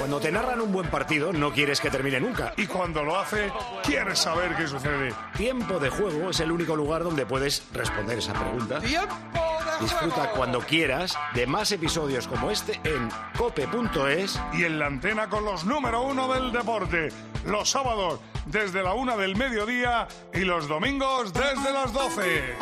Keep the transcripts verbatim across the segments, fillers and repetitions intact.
Cuando te narran un buen partido, no quieres que termine nunca. Y cuando lo hace, quieres saber qué sucede. Tiempo de Juego es el único lugar donde puedes responder esa pregunta. ¡Tiempo de Disfruta juego! cuando quieras de más episodios como este en cope punto es. Y en la antena con los número uno del deporte. Los sábados desde la una del mediodía y los domingos desde las doce.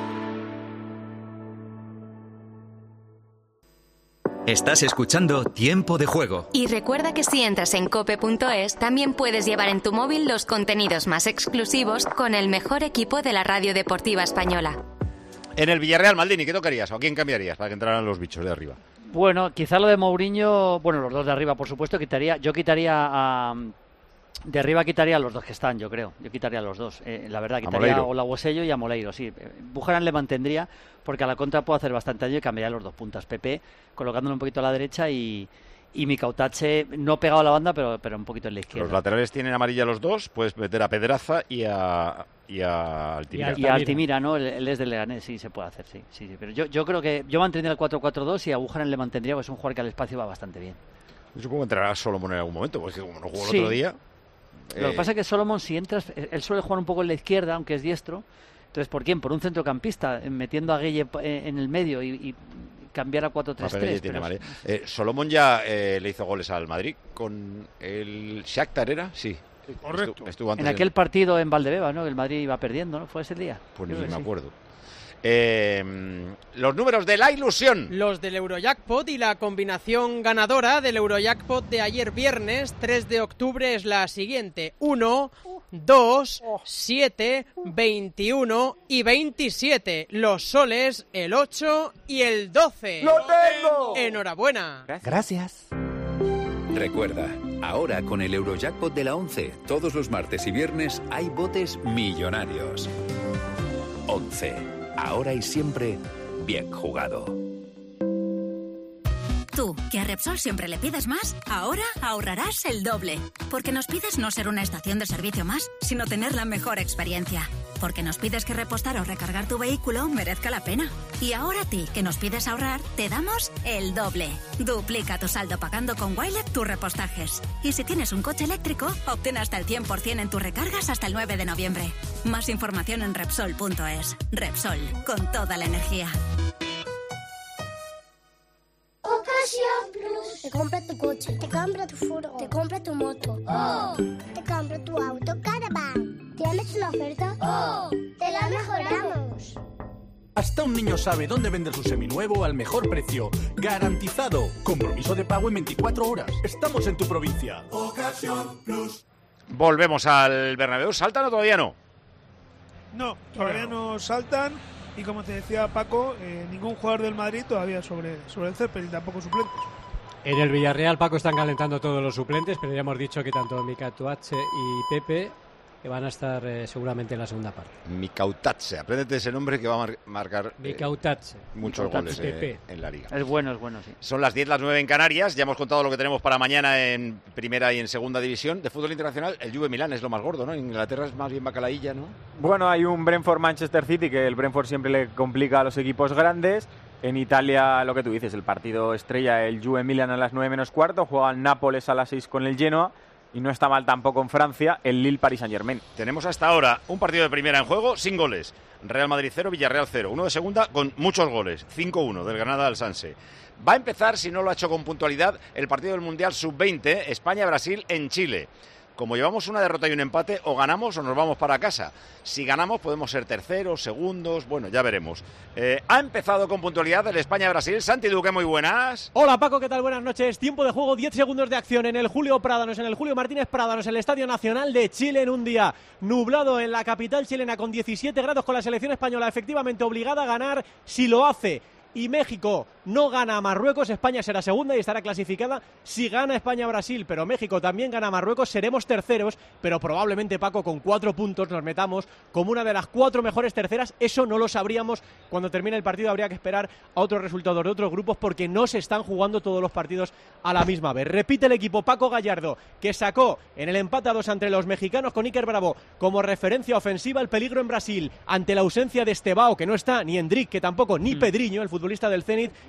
Estás escuchando Tiempo de Juego. Y recuerda que si entras en cope punto es, también puedes llevar en tu móvil los contenidos más exclusivos con el mejor equipo de la radio deportiva española. En el Villarreal, Maldini, ¿qué tocarías o a quién cambiarías para que entraran los bichos de arriba? Bueno, quizá lo de Mourinho, bueno, los dos de arriba, por supuesto, quitaría, yo quitaría a... De arriba quitaría a los dos que están, yo creo. Yo quitaría a los dos. Eh, la verdad, quitaría a Olaguasello y a Moleiro, sí. Bujarán le mantendría, porque a la contra puede hacer bastante daño y cambiaría los dos puntas. Pepe, colocándolo un poquito a la derecha y, y Mikautache, no pegado a la banda, pero, pero un poquito en la izquierda. Los laterales tienen amarilla los dos, puedes meter a Pedraza y a, y a Altimira. Y a Altimira, ¿no? Él, él es del Leganés, sí, se puede hacer, sí. sí, sí. Pero yo, yo creo que yo mantendría el cuatro cuatro dos y a Bujarán le mantendría, porque es un jugador que al espacio va bastante bien. Yo supongo que entrará Solomon en algún momento, porque como no jugó el sí. otro día... Lo eh... que pasa es que Solomon, si entras, él suele jugar un poco en la izquierda, aunque es diestro. Entonces, ¿por quién? Por un centrocampista, metiendo a Gueye en el medio y, y cambiar a cuatro tres tres. Tiene pero... eh, Solomon ya eh, le hizo goles al Madrid con el Shakhtar, ¿era? Sí. Correcto. Estuvo, estuvo antes en aquel en... partido en Valdebeba, ¿no? El Madrid iba perdiendo, ¿no? ¿Fue ese día? Pues ni me sí. acuerdo. Eh, los números de la ilusión. Los del Eurojackpot y la combinación ganadora del Eurojackpot de ayer viernes, tres de octubre, es la siguiente. uno, dos, siete, veintiuno y veintisiete. Los soles, el ocho y el doce. ¡Lo tengo! ¡Enhorabuena! Gracias. Recuerda, ahora con el Eurojackpot de la once, todos los martes y viernes hay botes millonarios. once. Ahora y siempre, bien jugado. Tú, que a Repsol siempre le pides más, ahora ahorrarás el doble. Porque nos pides no ser una estación de servicio más, sino tener la mejor experiencia. Porque nos pides que repostar o recargar tu vehículo merezca la pena. Y ahora a ti, que nos pides ahorrar, te damos el doble. Duplica tu saldo pagando con Wilet tus repostajes. Y si tienes un coche eléctrico, obtén hasta el cien por ciento en tus recargas hasta el nueve de noviembre. Más información en Repsol punto es. Repsol, con toda la energía. Ocasión Plus. Te compra tu coche, te compra tu furgo, te compra tu moto. ¡Oh! Te compra tu auto Caravan. ¿Tienes una oferta? ¡Oh! ¡Te la mejoramos! Hasta un niño sabe dónde vender su seminuevo al mejor precio. ¡Garantizado! Compromiso de pago en veinticuatro horas. Estamos en tu provincia. Ocasión Plus. Volvemos al Bernabéu. ¿Saltan o todavía no? No, todavía no saltan. Y como te decía Paco, eh, ningún jugador del Madrid todavía sobre, sobre el césped y tampoco suplentes. En el Villarreal, Paco, están calentando todos los suplentes, pero ya hemos dicho que tanto Mikautache y Pepe que van a estar eh, seguramente en la segunda parte. Mikautache, apréndete ese nombre que va a mar- marcar eh, Mikautache. muchos Mikautache. goles eh, en la Liga. Es bueno, es bueno, sí. Son las diez, las nueve en Canarias. Ya hemos contado lo que tenemos para mañana en primera y en segunda división. De fútbol internacional, el Juve Milán es lo más gordo, ¿no? En Inglaterra es más bien bacalaílla, ¿no? Bueno, hay un Brentford-Manchester City, que el Brentford siempre le complica a los equipos grandes. En Italia, lo que tú dices, el partido estrella, el Juve Milan a las nueve menos cuarto, juega el Nápoles a las seis con el Genoa. Y no está mal tampoco en Francia, el Lille Paris Saint-Germain. Tenemos hasta ahora un partido de primera en juego sin goles. Real Madrid cero, Villarreal cero. Uno de segunda con muchos goles. cinco uno del Granada al Sanse. Va a empezar, si no lo ha hecho con puntualidad, el partido del Mundial sub veinte, España-Brasil en Chile. Como llevamos una derrota y un empate, o ganamos o nos vamos para casa. Si ganamos podemos ser terceros, segundos, bueno, ya veremos. Eh, ha empezado con puntualidad el España-Brasil. Santi Duque, muy buenas. Hola Paco, ¿qué tal? Buenas noches. Tiempo de juego, diez segundos de acción en el Julio Prádanos, en el Julio Martínez Prádanos, en el Estadio Nacional de Chile, en un día nublado en la capital chilena con diecisiete grados, con la selección española efectivamente obligada a ganar si lo hace. Y México no gana a Marruecos, España será segunda y estará clasificada si gana España-Brasil, pero México también gana a Marruecos, seremos terceros, pero probablemente, Paco, con cuatro puntos nos metamos como una de las cuatro mejores terceras. Eso no lo sabríamos cuando termine el partido, habría que esperar a otros resultados de otros grupos porque no se están jugando todos los partidos a la misma vez. Repite el equipo Paco Gallardo, que sacó en el empate a dos entre los mexicanos con Iker Bravo como referencia ofensiva el peligro en Brasil ante la ausencia de Estebao, que no está, ni Endrick, que tampoco, ni mm. Pedriño, el futbolista del Zenit,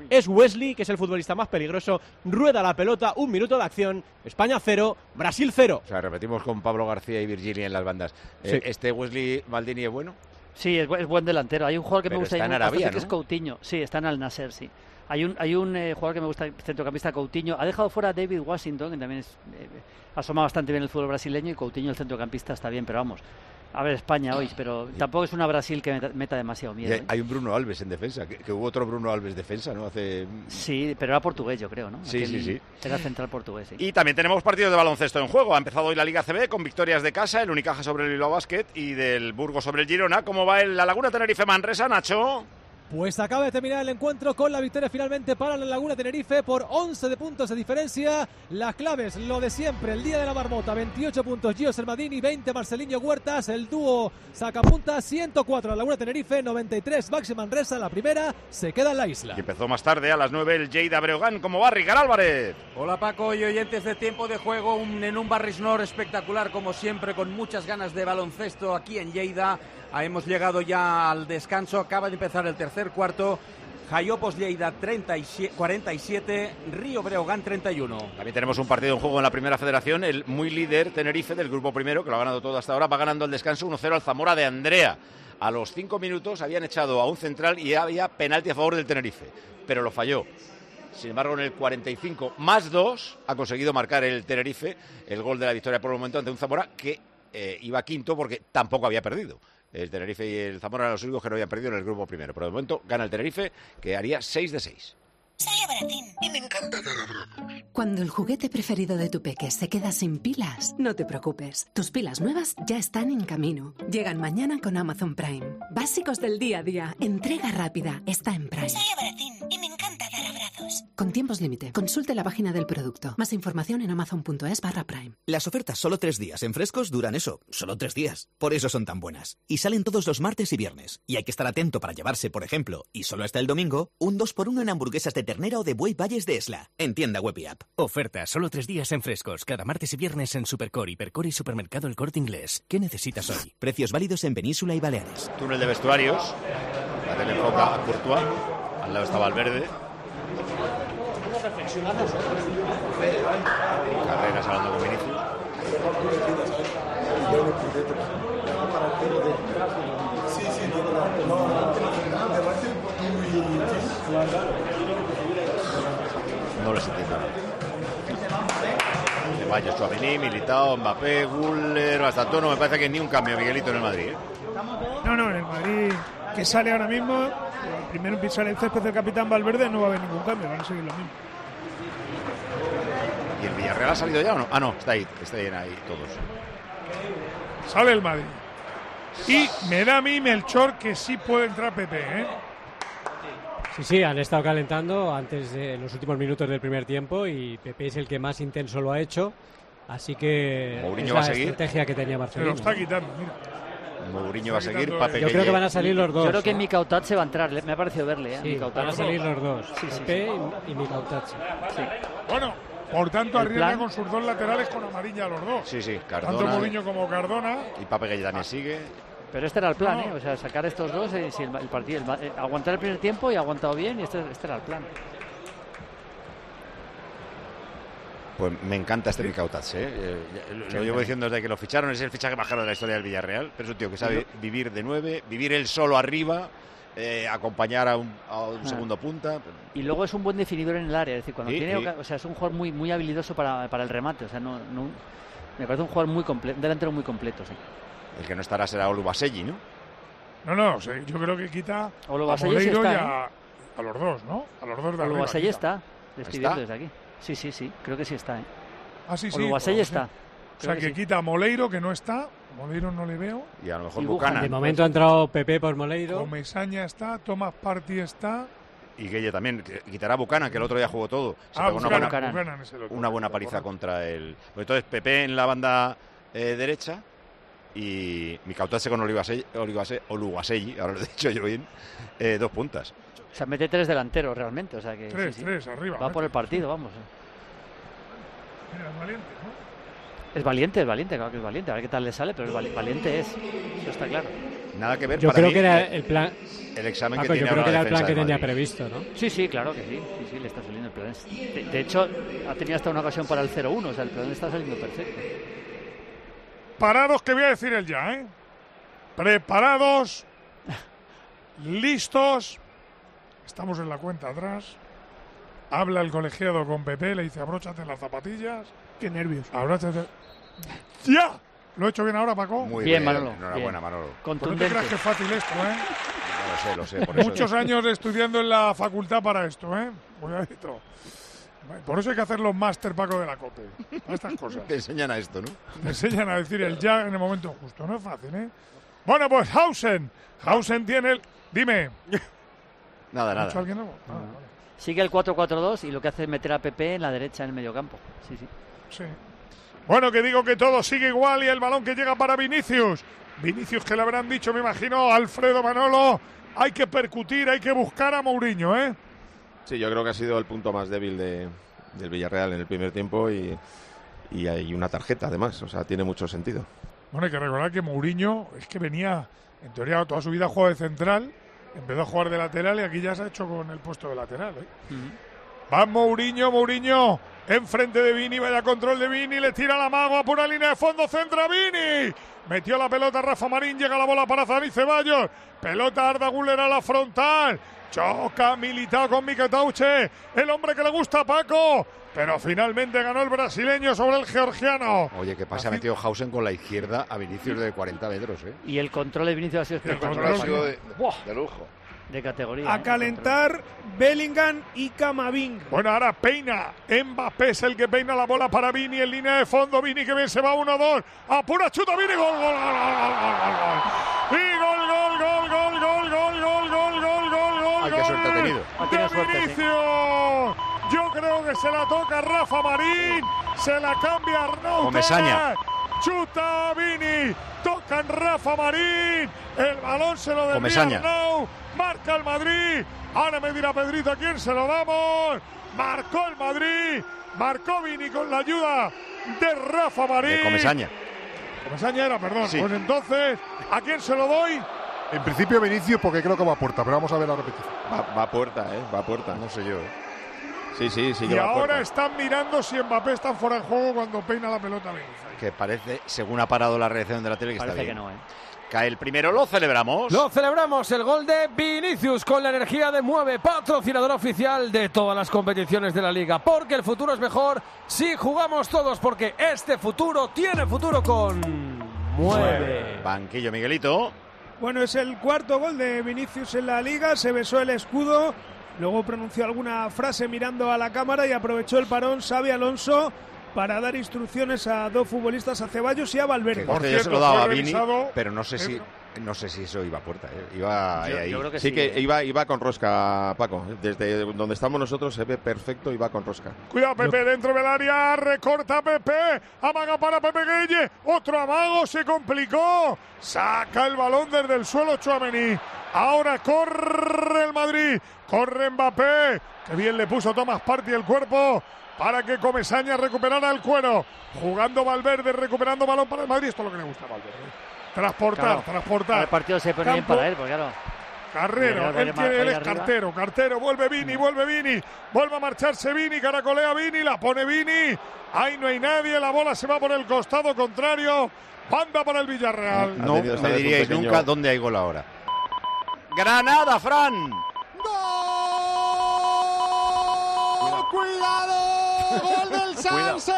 es Wesley, que es el futbolista más peligroso. Rueda la pelota, un minuto de acción. España cero, Brasil cero. O sea, repetimos con Pablo García y Virginia en las bandas. Sí. Eh, ¿Este Wesley Maldini es bueno? Sí, es, es buen delantero. Hay un jugador que Pero me gusta está en mucho, Arabia, que ¿no? es Coutinho. Sí, está en Al Nasser, sí. Hay un, hay un eh, jugador que me gusta, centrocampista Coutinho. Ha dejado fuera a David Washington, que también es, eh, asoma bastante bien el fútbol brasileño, y Coutinho, el centrocampista, está bien, pero vamos. A ver, España hoy, pero tampoco es una Brasil que meta, meta demasiado miedo. Hay, ¿eh? hay un Bruno Alves en defensa, que, que hubo otro Bruno Alves defensa, ¿no? Hace... Sí, pero era portugués, yo creo, ¿no? Sí, Aquel sí, sí. Era central portugués, sí. Y también tenemos partidos de baloncesto en juego. Ha empezado hoy la Liga A C B con victorias de casa, el Unicaja sobre el Bilbao Basket y del Burgos sobre el Girona. ¿Cómo va el La Laguna Tenerife Manresa, Nacho? Pues acaba de terminar el encuentro con la victoria finalmente para la Laguna Tenerife por once de puntos de diferencia. Las claves, lo de siempre, el día de la marmota, veintiocho puntos Gio Sermadini, veinte Marcelinho Huertas, el dúo sacapunta, ciento cuatro la Laguna Tenerife, noventa y tres Baxi Manresa, la primera se queda en la isla. Y empezó más tarde a las nueve el Lleida Breogán. ¿Cómo va, Ricardo Álvarez? Hola Paco y oyentes de Tiempo de Juego, un, en un Barrisnor espectacular como siempre, con muchas ganas de baloncesto aquí en Lleida. Ah, hemos llegado ya al descanso, acaba de empezar el tercer cuarto. Jaiopos Lleida cuarenta y siete, Río Breogán treinta y uno. También tenemos un partido en juego en la primera federación. El muy líder Tenerife del grupo primero, que lo ha ganado todo hasta ahora, va ganando el descanso uno cero al Zamora de Andrea. A los cinco minutos habían echado a un central y había penalti a favor del Tenerife, pero lo falló. Sin embargo, en el cuarenta y cinco más dos ha conseguido marcar el Tenerife el gol de la victoria por el momento ante un Zamora que eh, iba quinto porque tampoco había perdido. El Tenerife y el Zamora eran los únicos que no habían perdido en el grupo primero. Pero de momento gana el Tenerife, que haría seis de seis. Soy Abaratín y me encanta dar abrazos. Cuando el juguete preferido de tu peque se queda sin pilas, no te preocupes. Tus pilas nuevas ya están en camino. Llegan mañana con Amazon Prime. Básicos del día a día. Entrega rápida. Está en Prime. Soy Abaratín y me encanta dar abrazos. Con tiempos límite. Consulte la página del producto. Más información en amazon.es barra Prime. Las ofertas solo tres días en frescos duran eso, solo tres días. Por eso son tan buenas. Y salen todos los martes y viernes. Y hay que estar atento para llevarse, por ejemplo, y solo hasta el domingo, un dos por uno en hamburguesas de ternera o de buey Valles de Esla. En tienda web y app. Oferta solo tres días en frescos, cada martes y viernes en Supercore, Hipercore y Supermercado El Corte Inglés. ¿Qué necesitas hoy? Precios válidos en Península y Baleares. Túnel de vestuarios. La telefoca a Courtois. Al lado está Valverde. Carreras hablando con Vinicius. Sí, sí, no, no, no les entiendo nada. De Valle, Chouameni, Militao, Mbappé, Güler, hasta todo no me parece que ni un cambio, Miguelito, en el Madrid, ¿eh? No, no, en el Madrid que sale ahora mismo, el primero en pisar el césped del capitán Valverde, no va a haber ningún cambio, van a seguir lo mismo. ¿Y el Villarreal ha salido ya o no? Ah, no, está ahí, está ahí, ahí todos. Sale el Madrid. Y me da a mí Melchor que sí puede entrar Pepe, ¿eh? Sí, sí, han estado calentando antes de en los últimos minutos del primer tiempo y Pepe es el que más intenso lo ha hecho, así que Mourinho es va la a seguir. estrategia que tenía Marcelino. Se lo está quitando, mira. Mourinho va a seguir, Pape. Yo creo que van a salir los dos. Yo creo que ¿eh? Mikautat se va a entrar, me ha parecido verle, ¿eh? Sí, Mikautat. van a salir los dos, sí, sí, Pepe sí. y Mikautat. Sí. Bueno, por tanto, El arriesga plan- con sus dos laterales con amarilla a los dos. Sí, sí, Tanto Cardona. Mourinho como Cardona. Y Pape Gueye también sigue. Pero este era el plan, No. ¿eh? O sea, sacar estos dos, eh, si el, el partido, el, eh, aguantar el primer tiempo y ha aguantado bien, y este, este era el plan. Pues me encanta este Mikautats, ¿eh? Eh, Lo Sí, llevo sí. diciendo desde que lo ficharon, es el fichaje más caro de la historia del Villarreal, pero es un tío que sabe vivir de nueve, vivir él solo arriba, eh, acompañar a un, a un Ah. segundo punta. Y luego es un buen definidor en el área, es decir, cuando Sí, tiene, sí. oca- o sea, es un jugador muy muy habilidoso para, para el remate, o sea, no, no me parece un jugador muy completo, un delantero muy completo, sí. El que no estará será Olubaselli, ¿no? No, no, o sea, yo creo que quita a Olubaselli sí Moleiro está, y ¿eh? a, a los dos, ¿no? A los dos de arriba. Olubaselli quita. está, despidiendo ¿Está? desde aquí. Sí, sí, sí, creo que sí está, ¿eh? Ah, sí, sí. Olubaselli pues, está. O Creo sea, que, sí. quita a Moleiro, que no está. Moleiro no le veo. Y a lo mejor Y Buchanan. De momento ha entrado Pepe por Moleiro. Comesaña está, Tomás Party está. Y Gueye también, que quitará a Buchanan, que el otro día jugó todo. Se Ah, pegó una Buchanan, buena, Buchanan es el otro. una buena paliza contra el... Pues entonces Pepe en la banda eh, derecha y Mikautats con Olubaselli, Olubaselli, Olubaselli, ahora lo he dicho yo bien, eh, dos puntas. O sea, mete tres delanteros realmente, o sea que Tres, sí, sí. tres, arriba. Va por el partido, vamos. Mira, es valiente, ¿no? Es valiente, es valiente, claro que es valiente, a ver qué tal le sale, pero es vali- valiente es, eso está claro. Nada que ver. Yo para creo mí, que era el plan. El examen Paco, que tiene yo creo que ahora era la el plan defensa que del tenía Madrid. previsto, ¿no? Sí, sí, claro que sí. Sí, sí, le está saliendo el plan. De, de hecho, ha tenido hasta una ocasión para el cero uno, o sea, el plan le está saliendo perfecto. Parados, que voy a decir el ya, ¿eh? Preparados, listos. Estamos en la cuenta atrás. Habla el colegiado con Pepe, le dice abróchate las zapatillas. Qué nervios. Abróchate. ¡Ya! ¿Lo he hecho bien ahora, Paco? Muy bien, bien, Manolo. enhorabuena, Bien. Manolo. Pues no te creas que es fácil esto, ¿eh? No lo sé, lo sé. Por eso Muchos años estudiando en la facultad para esto, ¿eh? Cuidadito. Por eso hay que hacer los máster, Paco, de la COPE. Para estas cosas. Te enseñan a esto, ¿no? Te enseñan a decir el ya en el momento justo. No es fácil, ¿eh? Bueno, pues Hausen. Hausen tiene el... Dime. Nada, ¿Ha nada. dicho alguien algo? Ah, vale. Sigue el cuatro cuatro dos y lo que hace es meter a Pepe en la derecha en el mediocampo. Sí, sí. Sí. Bueno, que digo que todo sigue igual y el balón que llega para Vinicius. Vinicius, que le habrán dicho, me imagino, Alfredo Manolo, hay que percutir, hay que buscar a Mourinho, ¿eh? Sí, yo creo que ha sido el punto más débil de, del Villarreal en el primer tiempo y, y hay una tarjeta además, o sea, tiene mucho sentido. Bueno, hay que recordar que Mourinho es que venía, en teoría, toda su vida jugó de central, empezó a jugar de lateral y aquí ya se ha hecho con el puesto de lateral, ¿eh? Uh-huh. Va Mourinho, Mourinho, enfrente de Vini, vaya control de Vini, le tira la mago a pura línea de fondo, centra Vini. Metió la pelota Rafa Marín, llega la bola para Dani Ceballos. Pelota Arda Güler a la frontal. Choca Militao con Miketauche, el hombre que le gusta a Paco. Pero finalmente ganó el brasileño sobre el georgiano. Oye, ¿qué pasa? Ha metido Hausen con la izquierda a Vinicius de cuarenta metros, ¿eh? Y el control de Vinicius ha sido espectacular. Ha sido de, de lujo. De categoría. A ¿eh? calentar Bellingham y Camavinga. Bueno, ahora peina. Mbappé es el que peina la bola para Vini en línea de fondo. Vini que bien se va uno dos. Apura, chuta Vini. Gol, gol, gol, gol, gol, gol. Y gol, gol, gol, gol, gol, gol, gol, gol, gol, gol, gol. Ay, qué suerte ha tenido. De Vinicius. Yo creo que se la toca Rafa Marín. Se la cambia Arnaud. Comesaña. Chuta Vini. Tocan Rafa Marín. El balón se lo desvía Arnaud. Marca el Madrid. Ahora me dirá Pedrito a quién se lo damos. Marcó el Madrid. Marcó Vini con la ayuda de Rafa Marín. De Comesaña. Comesaña era, perdón. Sí. Pues entonces, ¿a quién se lo doy? En principio Vinicius, porque creo que va a puerta, pero vamos a ver la repetición. Va, va a puerta, ¿eh? Va a puerta. No sé yo, ¿eh? Sí, sí, sí que y va a ahora puerta. están mirando si Mbappé está fuera de juego cuando peina la pelota. Que parece, según ha parado la reacción de la tele, que parece está bien. que no, ¿eh? Cae el primero, lo celebramos. Lo celebramos, el gol de Vinicius con la energía de Mueve, patrocinador oficial de todas las competiciones de la Liga. Porque el futuro es mejor si jugamos todos, porque este futuro tiene futuro con Mueve. Banquillo, Miguelito. Bueno, es el cuarto gol de Vinicius en la Liga, se besó el escudo, luego pronunció alguna frase mirando a la cámara y aprovechó el parón Xabi Alonso para dar instrucciones a dos futbolistas, a Ceballos y a Valverde. Que conste, yo se lo daba a Vini, pero no sé si no sé si eso iba a puerta, ¿eh? Iba ahí, Yo, ahí. yo creo que sí, sí que iba, iba con rosca, Paco. Desde donde estamos nosotros se ve perfecto y va con rosca. Cuidado, Pepe, dentro del área, recorta Pepe, amaga para Pepe Gueye, otro amago, se complicó, saca el balón desde el suelo Tchouaméni. Ahora corre el Madrid, corre Mbappé, que bien le puso Thomas Partey el cuerpo para que Comesaña recuperara el cuero. Jugando Valverde, recuperando balón para el Madrid. Esto es lo que le gusta a Valverde. Transportar, claro, transportar. El partido se pone bien para él, porque claro. Carrero, él, tiene, él es cartero, cartero, vuelve Vini, vuelve Vini, vuelve a marcharse Vini, caracolea Vini, la pone Vini, ahí no hay nadie, la bola se va por el costado contrario, banda para el Villarreal. No me diríais nunca dónde hay gol ahora. Granada, Fran. ¡Gol! ¡Cuidado! ¡Gol del Sanse!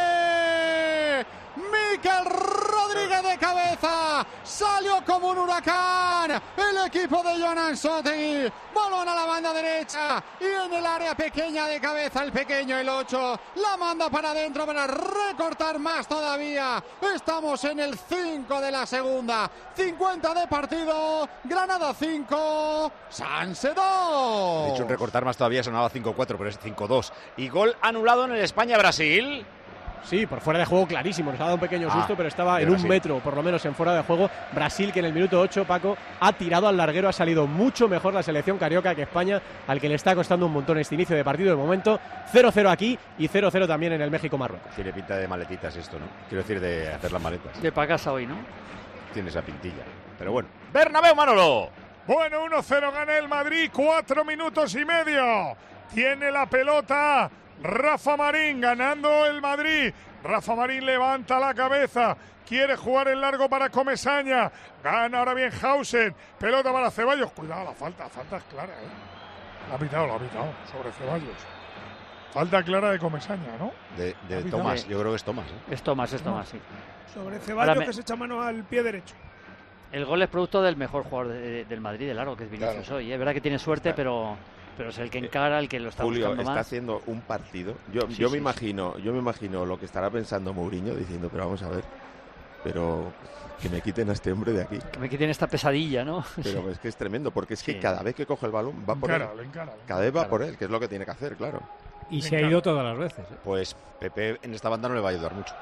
Mikel Rodríguez de cabeza, salió como un huracán el equipo de Jonan Sotegui, balón a la banda derecha y en el área pequeña de cabeza el pequeño, el ocho, la manda para adentro para recortar más todavía. Estamos en el cinco de la segunda, cincuenta de partido, Granada cinco, Sanse dos. De hecho, un recortar más todavía sonaba cinco cuatro, pero es cinco dos. Y gol anulado en el España-Brasil. Sí, por fuera de juego clarísimo, nos ha dado un pequeño susto, ah, pero estaba en un Brasil. metro, por lo menos en fuera de juego. Brasil, que en el minuto ocho, Paco, ha tirado al larguero, ha salido mucho mejor la selección carioca que España, al que le está costando un montón este inicio de partido. De momento, cero cero aquí y cero cero también en el México-Marruecos. Tiene pinta de maletitas esto, ¿no? Quiero decir, de hacer las maletas. De para casa hoy, ¿no? tiene esa pintilla. Pero bueno. Bernabéu, Manolo. Bueno, uno cero gana el Madrid, cuatro minutos y medio. Tiene la pelota Rafa Marín, ganando el Madrid. Rafa Marín levanta la cabeza, quiere jugar en largo para Comesaña. Gana ahora bien Hausen, pelota para Ceballos. Cuidado, la falta, falta es clara, ¿eh? La ha pitado, la ha pitado, sobre Ceballos. Falta clara de Comesaña, ¿no? De, de Tomás, yo creo que es Tomás. ¿eh? Es Tomás, es Tomás, sí. Sobre Ceballos, me... que se echa mano al pie derecho. El gol es producto del mejor jugador de, de, del Madrid, de largo, que es Vinicius claro. hoy. Es verdad que tiene suerte, pero... Pero es el que encara, el que lo está Julio buscando está más. haciendo un partido. Yo, sí, yo sí, me sí. imagino, yo me imagino lo que estará pensando Mourinho diciendo, pero vamos a ver, pero que me quiten a este hombre de aquí. Que me quiten esta pesadilla, ¿no? Pero es que es tremendo, porque es que sí. cada vez que coge el balón va por encara, él. Le encara, le cada vez va claro. por él, que es lo que tiene que hacer, claro. Y se ha ido todas las veces. ¿eh? Pues Pepe en esta banda no le va a ayudar mucho.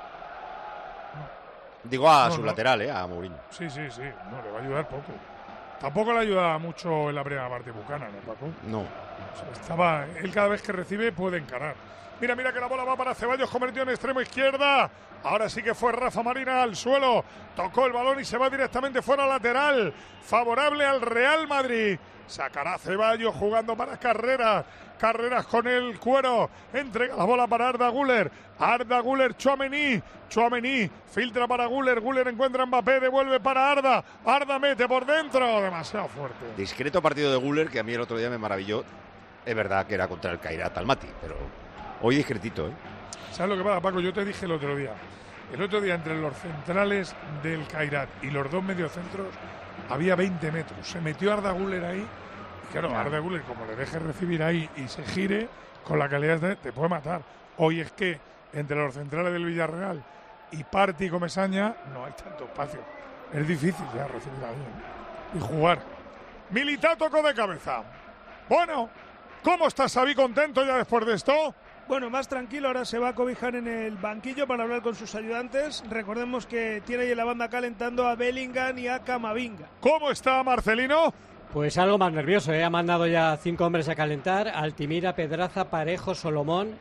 Digo a no, su no. lateral, ¿eh? A Mourinho. Sí, sí, sí. No, le va a ayudar poco. Tampoco le ayuda mucho en la primera parte Buchanan, ¿no, Paco? No. O sea, estaba, él cada vez que recibe puede encarar. Mira, mira que la bola va para Ceballos, convirtió en extremo izquierda. Ahora sí que fue Rafa Marina al suelo. Tocó el balón y se va directamente fuera lateral. Favorable al Real Madrid. Sacará Ceballos jugando para Carreras. Carreras con el cuero. Entrega la bola para Arda Güler. Arda Güler, Tchouaméni. Tchouaméni filtra para Güler. Güler encuentra a Mbappé. Devuelve para Arda. Arda mete por dentro. Demasiado fuerte. Discreto partido de Güler que a mí el otro día me maravilló. Es verdad que era contra el Kairat Almaty, pero hoy discretito, ¿eh? ¿Sabes lo que pasa, Paco? Yo te dije el otro día. El otro día entre los centrales del Kairat y los dos mediocentros había veinte metros. Se metió Arda Güler ahí. Y claro, claro. Arda Güler, como le deje recibir ahí y se gire, con la calidad de te puede matar. Hoy es que entre los centrales del Villarreal y Partey y Comesaña no hay tanto espacio. Es difícil ya recibir ahí, ¿eh? Y jugar. Militao tocó de cabeza. Bueno, ¿cómo está Xavi contento ya después de esto? Bueno, más tranquilo, ahora se va a cobijar en el banquillo para hablar con sus ayudantes. Recordemos que tiene ahí en la banda calentando a Bellingham y a Camavinga. ¿Cómo está Marcelino? Pues algo más nervioso, ¿eh? Ha mandado ya cinco hombres a calentar: Altimira, Pedraza, Parejo, Solomón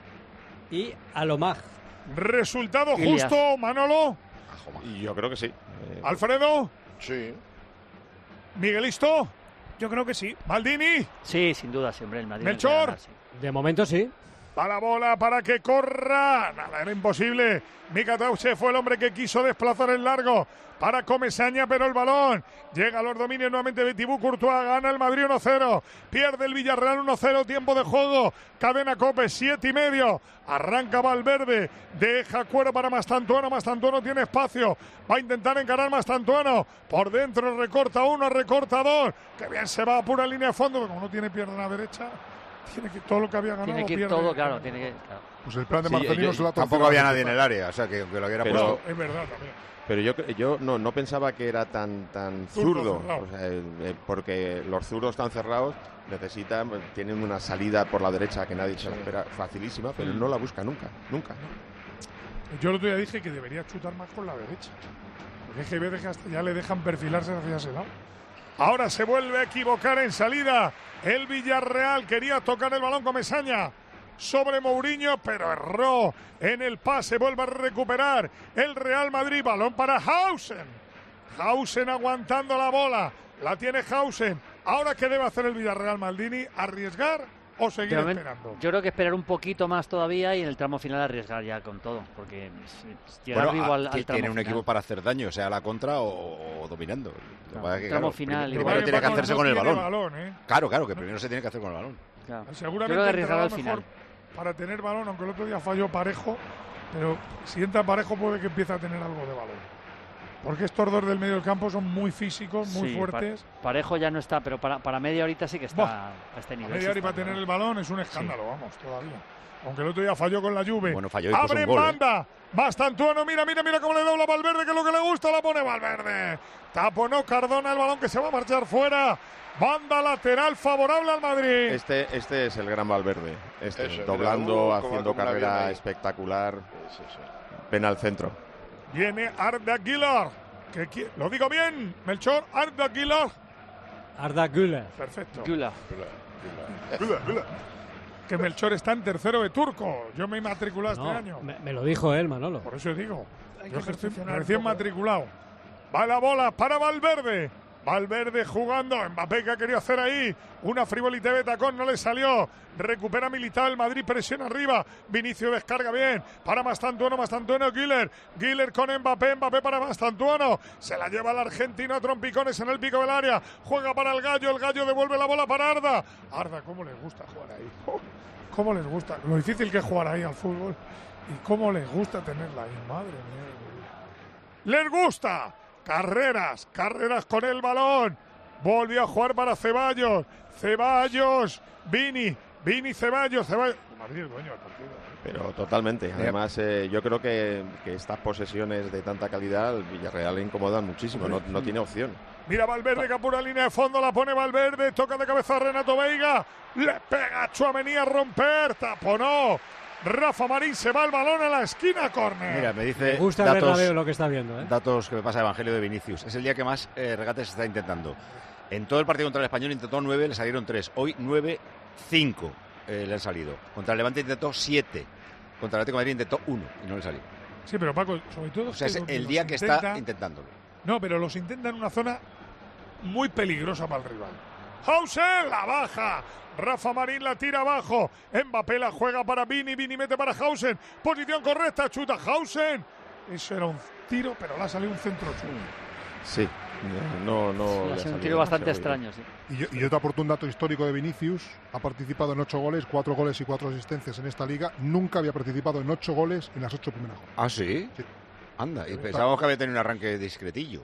y Alomaj. ¿Resultado Ilias. justo, Manolo? Y yo creo que sí. Eh, ¿Alfredo? Sí. ¿Miguelisto? Yo creo que sí. ¿Maldini? Sí, sin duda, siempre el Madrid. ¿Melchor? Ganar, sí. De momento sí. Va la bola para que corra. Nada, era imposible. Mika Tauche fue el hombre que quiso desplazar el largo para Comesaña, pero el balón llega a los dominios nuevamente de Thibaut Courtois. Gana el Madrid uno cero. Pierde el Villarreal uno cero. Tiempo de juego. Cadena Cope, siete y medio. Arranca Valverde. Deja cuero para Mastantuono. Mastantuono tiene espacio. Va a intentar encarar Mastantuono. Por dentro recorta uno, recorta dos. Que bien se va a pura línea de fondo. Pero como no tiene pierna a la derecha, tiene que todo lo que había ganado. Tiene que ir pierde. todo, claro. Tiene que, claro. Pues el plan de Sí, Marcelino yo- se lo ha Tampoco torcido había la nadie en mitad. el área, o sea que aunque lo hubiera Pero- puesto. Es verdad también. Pero yo, yo no, no pensaba que era tan tan Zurdo zurdo, cerrado. o sea, el- el- porque los zurdos están cerrados, necesitan, tienen una salida por la derecha que nadie se la espera, facilísima, pero no la busca nunca, nunca. Yo el otro día dije que debería chutar más con la derecha. Porque es que hay veces que hasta ya le dejan perfilarse hacia ese lado. Ahora se vuelve a equivocar en salida. El Villarreal quería tocar el balón Comesaña sobre Mourinho, pero erró en el pase. Vuelve a recuperar el Real Madrid. Balón para Hausen. Hausen aguantando la bola. La tiene Hausen. Ahora, ¿qué debe hacer el Villarreal, Maldini? ¿Arriesgar o seguir De momento, esperando? yo creo que esperar un poquito más todavía y en el tramo final arriesgar ya con todo, porque es- llegar Bueno, vivo a- al, al que tramo tiene un final. equipo para hacer daño, sea a la contra o, o dominando. Lo que pasa es que, tramo claro, final, primero, igual. primero tiene que Paco hacerse no con el tiene balón. balón, ¿eh? Claro, claro, que primero se tiene que hacer con el balón. Claro. Seguramente Yo creo que arriesgar entrará al mejor final. para tener balón, aunque el otro día falló Parejo, pero si entra Parejo puede que empiece a tener algo de balón. Porque estos dos del medio del campo son muy físicos, muy Sí, fuertes. Pa- Parejo ya no está, pero para, para media horita sí que está Buah. a este nivel. Media sí hora y está, para tener ¿no? el balón es un escándalo, vamos, todavía. Aunque el otro día falló con la Juve. Bueno, falló y puso Abre un gol, ¿eh? banda. Bastantuono, mira, mira, mira cómo le dobla Valverde, que es lo que le gusta, la pone Valverde. Taponó Cardona el balón que se va a marchar fuera. Banda lateral favorable al Madrid. Este, este es el gran Valverde, este, Eso, doblando, mira, uh, cómo- haciendo cómo la viene carrera ahí. espectacular, Sí, sí. pena al centro. Viene Arda Güler. Que qui- ¿Lo digo bien, Melchor? Arda Güler. Arda Güler. Perfecto. Güler. Güler, Güler. Que Melchor está en tercero de turco. Yo me he matriculado No, este año. me, me lo dijo él, Manolo. Por eso digo. Hay Yo que que estoy perfeccionar un recién poco. matriculado. Va la bola para Valverde. Valverde jugando, Mbappé que ha querido hacer ahí una frivolité de tacón, no le salió. Recupera Militao, el Madrid presiona arriba. Vinicius descarga bien para Mastantuono, Mastantuono, Güler. Güler con Mbappé, Mbappé para Mastantuono. Se la lleva el argentino a trompicones en el pico del área. Juega para el Gallo, el Gallo devuelve la bola para Arda. Arda, cómo les gusta jugar ahí. Cómo les gusta, lo difícil que es jugar ahí al fútbol y cómo les gusta tenerla ahí, madre mía. ¡Les gusta! Carreras, carreras con el balón. Volvió a jugar para Ceballos. Ceballos, Vini, Vini, Ceballos, Ceballos. Madrid es dueño del partido. ¿eh? Pero totalmente. Además, eh, yo creo que, que estas posesiones de tanta calidad, el Villarreal le incomodan muchísimo. No, no tiene opción. Mira Valverde, que apura línea de fondo, la pone Valverde, toca de cabeza a Renato Veiga. Le pega a Tchouaméni a romper, taponó. Rafa Marín, se va el balón a la esquina, córner. Mira, me dice Me gusta datos, Bernabéu lo que está viendo, ¿eh? datos que me pasa Evangelio de Vinicius. Es el día que más eh, regates está intentando. En todo el partido contra el Español intentó nueve, le salieron tres. Hoy nueve, cinco eh, le han salido. Contra el Levante intentó siete. Contra el Atlético de Madrid intentó uno y no le salió. Sí, pero Paco, sobre todo... O sea, es el día que intenta, está intentándolo. No, pero los intenta en una zona muy peligrosa para el rival. Hausen la baja. Rafa Marín la tira abajo. Mbappé la juega para Vini. Vini mete para Hausen. Posición correcta. Chuta Hausen. Eso era un tiro, pero le ha salido un centro chulo. Sí. No, no. Sí, ha sido un tiro bastante extraño, sí. Y yo, y yo te aporto un dato histórico de Vinicius. Ha participado en ocho goles, cuatro goles y cuatro asistencias en esta liga. Nunca había participado en ocho goles en las ocho primeras jornadas. ¿Ah, sí? Sí. Anda, y pensábamos que había tenido un arranque discretillo.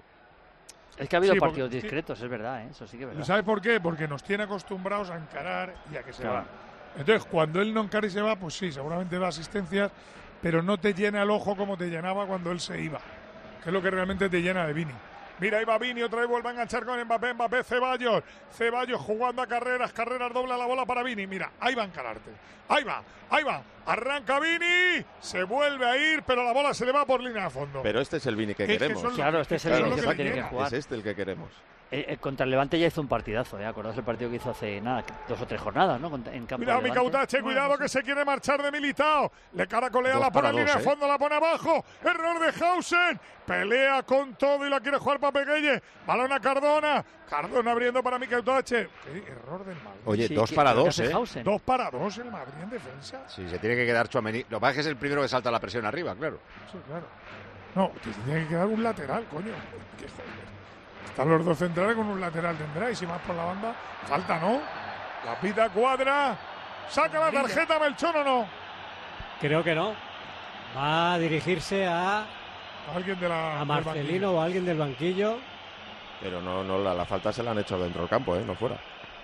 Es que ha habido Sí, porque- partidos discretos, es verdad, ¿eh? Eso sí que es ¿Y verdad. sabes por qué? Porque nos tiene acostumbrados a encarar y a que se Claro. va. Entonces, cuando él no encara y se va, pues sí, seguramente da asistencias, pero no te llena el ojo como te llenaba cuando él se iba, que es lo que realmente te llena de Vini. Mira, ahí va Vini, otra vez vuelve a enganchar con Mbappé, Mbappé, Ceballos, Ceballos jugando a carreras, carreras, dobla la bola para Vini, mira, ahí va a encararte, ahí va, ahí va, arranca Vini, se vuelve a ir, pero la bola se le va por línea de fondo. Pero este es el Vini que Que- que queremos. son- Claro, este es el Claro, Vini lo que que se le tiene que llena. jugar. Es este el que queremos. Eh, eh, contra el Levante ya hizo un partidazo, ¿eh? Acordaos el partido que hizo hace nada, dos o tres jornadas, ¿no? Contra- En campo Cuidado, de mi Levante. Cautache, cuidado que se quiere marchar de Militao. Le caracolea, Dos la pone para en línea dos, de ¿eh? fondo, la pone abajo. Error de Hausen. Pelea con todo y la quiere jugar para Peguelle. Balón a Cardona. Cardona abriendo para mi Cautache. Qué error del Madrid. Oye, Sí, dos ¿qué- para qué dos, hace ¿eh? Hausen? Dos para dos el Madrid en defensa. Sí, se tiene que quedar Tchouaméni. Lo que pasa es que es el primero que salta la presión arriba, claro. Sí, claro. No, que se tiene que quedar un lateral, coño. Qué joder. Están los dos centrales con un lateral tendrá y si más por la banda, falta, ¿no? La pita Cuadra. Saca la tarjeta Melchón o no. Creo que no. Va a dirigirse a, Alguien de la. a del Marcelino banquillo. o a alguien del banquillo. Pero no, no la, la falta se la han hecho dentro del campo, ¿eh? No fuera.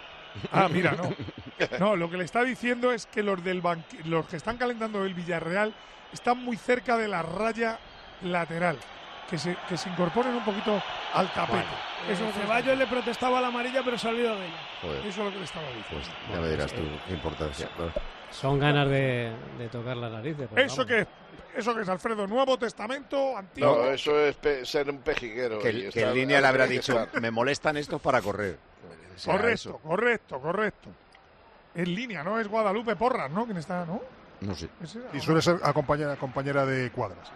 Ah, mira, no. No, lo que le está diciendo es que los del banqui- los que están calentando el Villarreal están muy cerca de la raya lateral. Que se, que se incorporen un poquito al tapete. Eso es lo que Ceballos le protestaba a la amarilla, pero se olvidó de ella. Joder, Eso es lo que le estaba diciendo. pues ya me dirás tú qué importancia. Son ganas de, de tocar las narices. pues Eso vamos. que, eso que es, Alfredo, Nuevo Testamento, Antiguo. No, eso es pe- ser un pejiguero. Que, y que estar- en línea le habrá hay que dicho, estar. me molestan estos para correr. Será Correcto, eso. correcto, correcto. En línea, ¿no? Es Guadalupe Porras, ¿no? ¿Quién está, no? No sé. Ese era, Y ¿no? suele ser compañera, compañera de cuadras.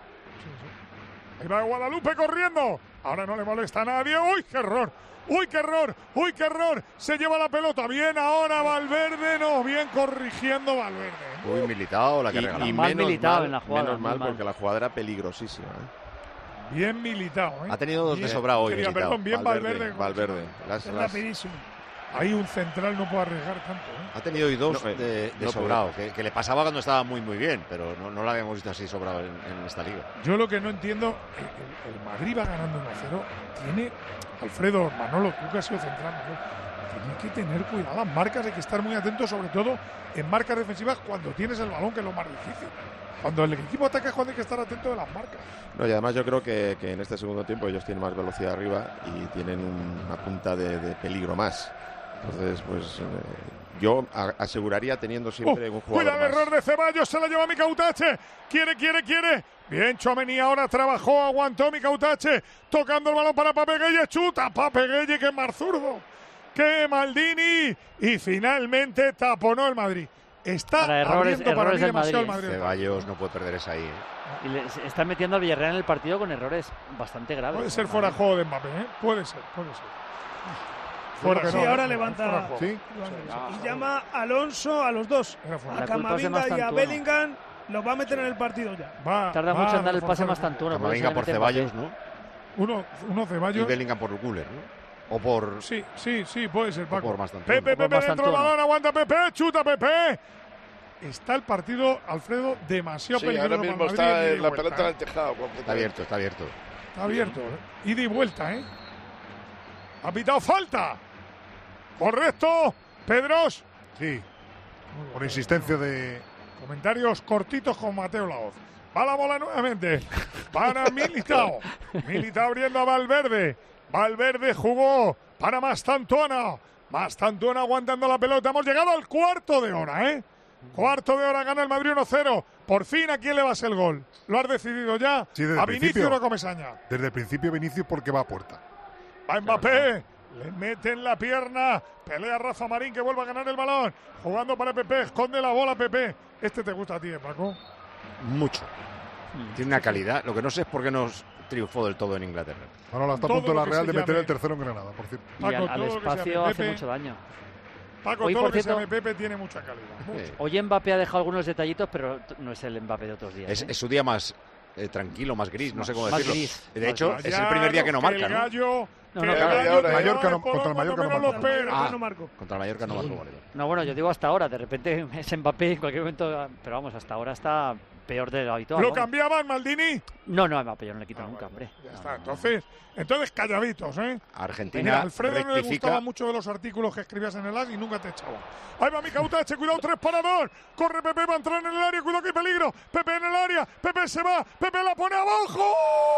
Ahí va Guadalupe corriendo. Ahora no le molesta a nadie. ¡Uy, qué error! ¡Uy, qué error! ¡Uy, qué error! Se lleva la pelota. Bien ahora Valverde. No, bien corrigiendo Valverde. Muy Militao la que Y, regala. y Mal menos Militao mal, en la jugada, menos muy mal mal. porque la jugada era peligrosísima. ¿eh? Bien Militao, ¿eh? Ha tenido dos de Bien- sobrado hoy, quería, Militao. perdón, bien Valverde. Valverde. Las- Es las- rapidísimo. Ahí un central no puede arriesgar tanto, ¿eh? Ha tenido hoy dos No, eh, de, de no sobrado, que, que le pasaba cuando estaba muy muy bien, pero no, no lo habíamos visto así sobrado en, en esta liga. Yo lo que no entiendo, el, el Madrid va ganando uno a cero. Tiene Alfredo, Manolo, tú que has sido central, Manolo, tiene que tener cuidado. Las marcas hay que estar muy atentos, sobre todo en marcas defensivas cuando tienes el balón, que es lo más difícil. Cuando el equipo ataca es cuando hay que estar atento de las marcas. No, y además yo creo que, que en este segundo tiempo ellos tienen más velocidad arriba y tienen un- una punta de, de peligro más. Entonces, pues eh, yo a- aseguraría teniendo siempre Uh, un jugador cuidado el más. error de Ceballos, se la lleva mi Cautache. Quiere, quiere, quiere. Bien, Tchouaméni ahora trabajó, aguantó mi Cautache. Tocando el balón para Pape Gueye. Chuta, Pape Gueye, que es más zurdo. Que Maldini. Y finalmente taponó el Madrid. está para errores, abriendo para errores mí del demasiado Madrid. el Madrid. Ceballos no puede perder esa ahí. ¿eh? Y le, se están metiendo al Villarreal en el partido con errores bastante graves. Puede ser fuera de juego de Mbappé, ¿eh? Puede ser, puede ser. Fuera sí, no, ahora no, levanta ¿Sí? y llama a Alonso a los dos, a Camavinga y a Bellingham. Los va a meter en el partido ya. Va, Tarda va mucho en dar el pase reforzar. más tantuno. Camavinga por Ceballos, ¿no? Uno, uno Ceballos. Y Bellingham por Guller, ¿no? O por... Sí, sí, sí, puede ser, Paco. O por Mastantuono. Pepe, Pepe, Por dentro del Mastantuono. balón, aguanta Pepe, chuta Pepe. Está el partido, Alfredo, demasiado Sí, peligroso. ahora mismo para el está Madrid, ida y en la vuelta, pelota en ¿eh? el tejado. Está abierto, está abierto. Está abierto, ¿eh? Ida y vuelta, ¿eh? Ha pitado falta. Correcto, Pedros. Sí, por insistencia de... Comentarios cortitos con Mateo Laoz. Va la bola nuevamente para Militao. Militao abriendo a Valverde. Valverde jugó para Mastantuono. Mastantuono aguantando la pelota. Hemos llegado al cuarto de hora, ¿eh? Cuarto de hora, gana el Madrid uno cero. Por fin, ¿a quién le va a ser el gol? ¿Lo has decidido ya? Sí, desde a el Vinicius principio. o Comesaña. Desde el principio Vinicius porque va a puerta. Va Mbappé. Le mete en la pierna. Pelea Rafa Marín que vuelve a ganar el balón. Jugando para Pepe. Esconde la bola Pepe. Este te gusta a ti, ¿eh, Paco? Mucho. Tiene una calidad. Lo que no sé es por qué no triunfó del todo en Inglaterra. Ahora está a Todo punto lo la que Real se de meter llame- el tercero en Granada, por cierto. Y al, Paco, al todo lo que se espacio llame hace Pepe. mucho daño. Paco, Hoy, todo por lo que se cierto- llame Pepe tiene mucha calidad. Mucho. Hoy Mbappé ha dejado algunos detallitos, pero t- no es el Mbappé de otros días. Es, ¿eh? es su día más eh, tranquilo, más gris, no sé cómo Más decirlo. gris. De Más hecho, gris. es el primer día que no marca, el ¿no? gallo, No, que no, el claro. gallo Ahora, te Mallorca da no- de por contra el cuando Mallorca no menos lo marcó. esperas. Ah, no marcó. Contra el Mallorca no marcó, vale. No, bueno, yo digo hasta ahora. De repente es Mbappé en cualquier momento. Pero vamos, hasta ahora está peor de lo habitual. ¿Lo vamos. cambiaban, Maldini? No, no, a Mbappé yo no le quito nunca, hombre. Ya está, entonces, entonces calladitos, ¿eh? Argentina Mira, a Alfredo no le rectifica. gustaba mucho de los artículos que escribías en el As y nunca te echaba. Ahí va Micautache, cuidado, tres para dos. Corre Pepe, va a entrar en el área, cuidado que hay peligro. Pepe en el área, Pepe se va, Pepe la pone abajo.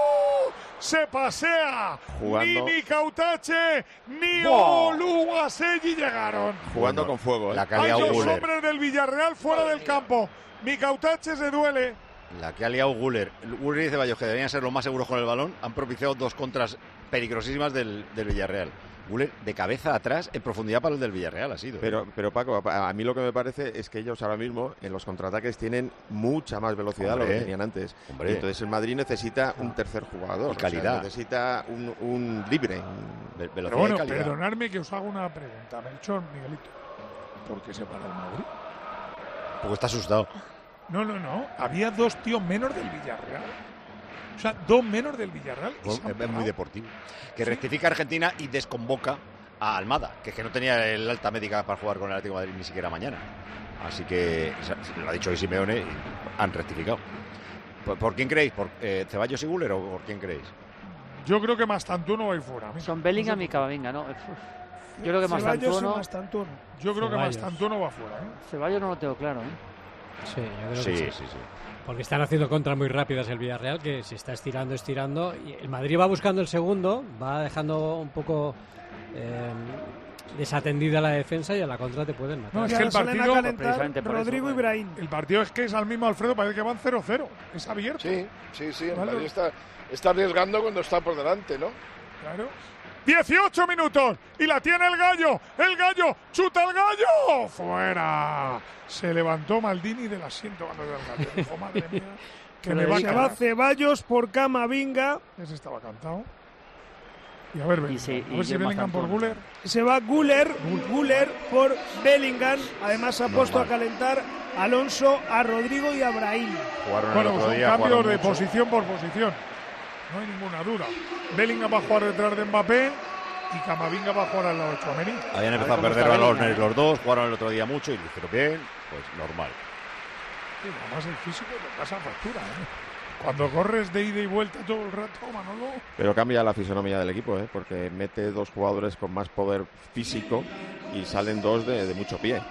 Se pasea. Jugando. Ni Micautache ni Wow. Oluwaseyi llegaron. Jugando con fuego, ¿eh? La que ha Hay liado dos Guller. hombres del Villarreal fuera del campo. Micautache se duele. La que ha liado Guller. Guller y Ceballos, que deberían ser los más seguros con el balón, han propiciado dos contras peligrosísimas del, del Villarreal. Guller de cabeza atrás, en profundidad para el del Villarreal ha sido. ¿eh? Pero, pero Paco, a a mí lo que me parece es que ellos ahora mismo en los contraataques tienen mucha más velocidad de lo Hombre, que tenían antes. hombre. Y entonces el Madrid necesita un tercer jugador. Y calidad. O sea, necesita un, un libre. un- Ve- Pero velocidad bueno, y calidad. perdonadme que os haga una pregunta. Melchor, Miguelito. ¿Por qué se para el Madrid? Porque está asustado. No, no, no. Había dos tíos menos del Villarreal. O sea, dos menos del Villarreal. y Bueno, se han es muy parado. deportivo. Que rectifica Argentina y desconvoca a Almada, que es que no tenía el alta médica para jugar con el Atlético de Madrid ni siquiera mañana. Así que, o sea, lo ha dicho hoy Simeone, y han rectificado. ¿Por, por quién creéis? ¿Por eh, Ceballos y Guller o por quién creéis? Yo creo que Mastantuono va a ir fuera. Mira, Son Bellingham no y sé. Camavinga, ¿no? Uf. Yo creo que Ceballos y Mastantuono. Mastantuono. Yo creo que Ceballos. Mastantuono va fuera. ¿eh? Ceballos no lo tengo claro, ¿eh? Sí, yo creo Sí, que sí, sí. sí. Porque están haciendo contras muy rápidas el Villarreal, que se está estirando, estirando. Y el Madrid va buscando el segundo, va dejando un poco eh, desatendida la defensa y a la contra te pueden matar. No, es Y que ahora el salen a partido. calentar precisamente por eso, Rodrigo pues. Ibrahim. El partido es que es al mismo Alfredo, parece que van cero cero. Es abierto. Sí, sí, sí. El Vale. Madrid está, está arriesgando cuando está por delante, ¿no? Claro. dieciocho minutos y la tiene el gallo. El gallo, chuta el gallo. Fuera. Se levantó Maldini del asiento cuando vio el gallo. Dijo, madre mía, que me va a Se va cagar. Ceballos por Camavinga. Ese estaba cantado. Y a ver, Bellingham. sí, y a ver si Gemma Bellingham por Zamponi. Guller. Se va Guller, Guller por Bellingham. Además ha puesto a Normal. calentar a Alonso, a Rodrigo y a Brahim. Jugaron Bueno, el pues otro son día. cambios jugaron de mucho. posición por posición. No hay ninguna duda. Bellingham va a jugar detrás de Mbappé y Camavinga va a jugar al lado de Tchouaméni. Habían empezado a cómo perder está balones Bellingham. los dos, jugaron el otro día mucho y lo hicieron bien, pues normal. Sí, además el físico te pasa factura, ¿eh? Cuando corres de ida y vuelta todo el rato, Manolo. Pero cambia la fisonomía del equipo, ¿eh? Porque mete dos jugadores con más poder físico y salen dos de, de mucho pie.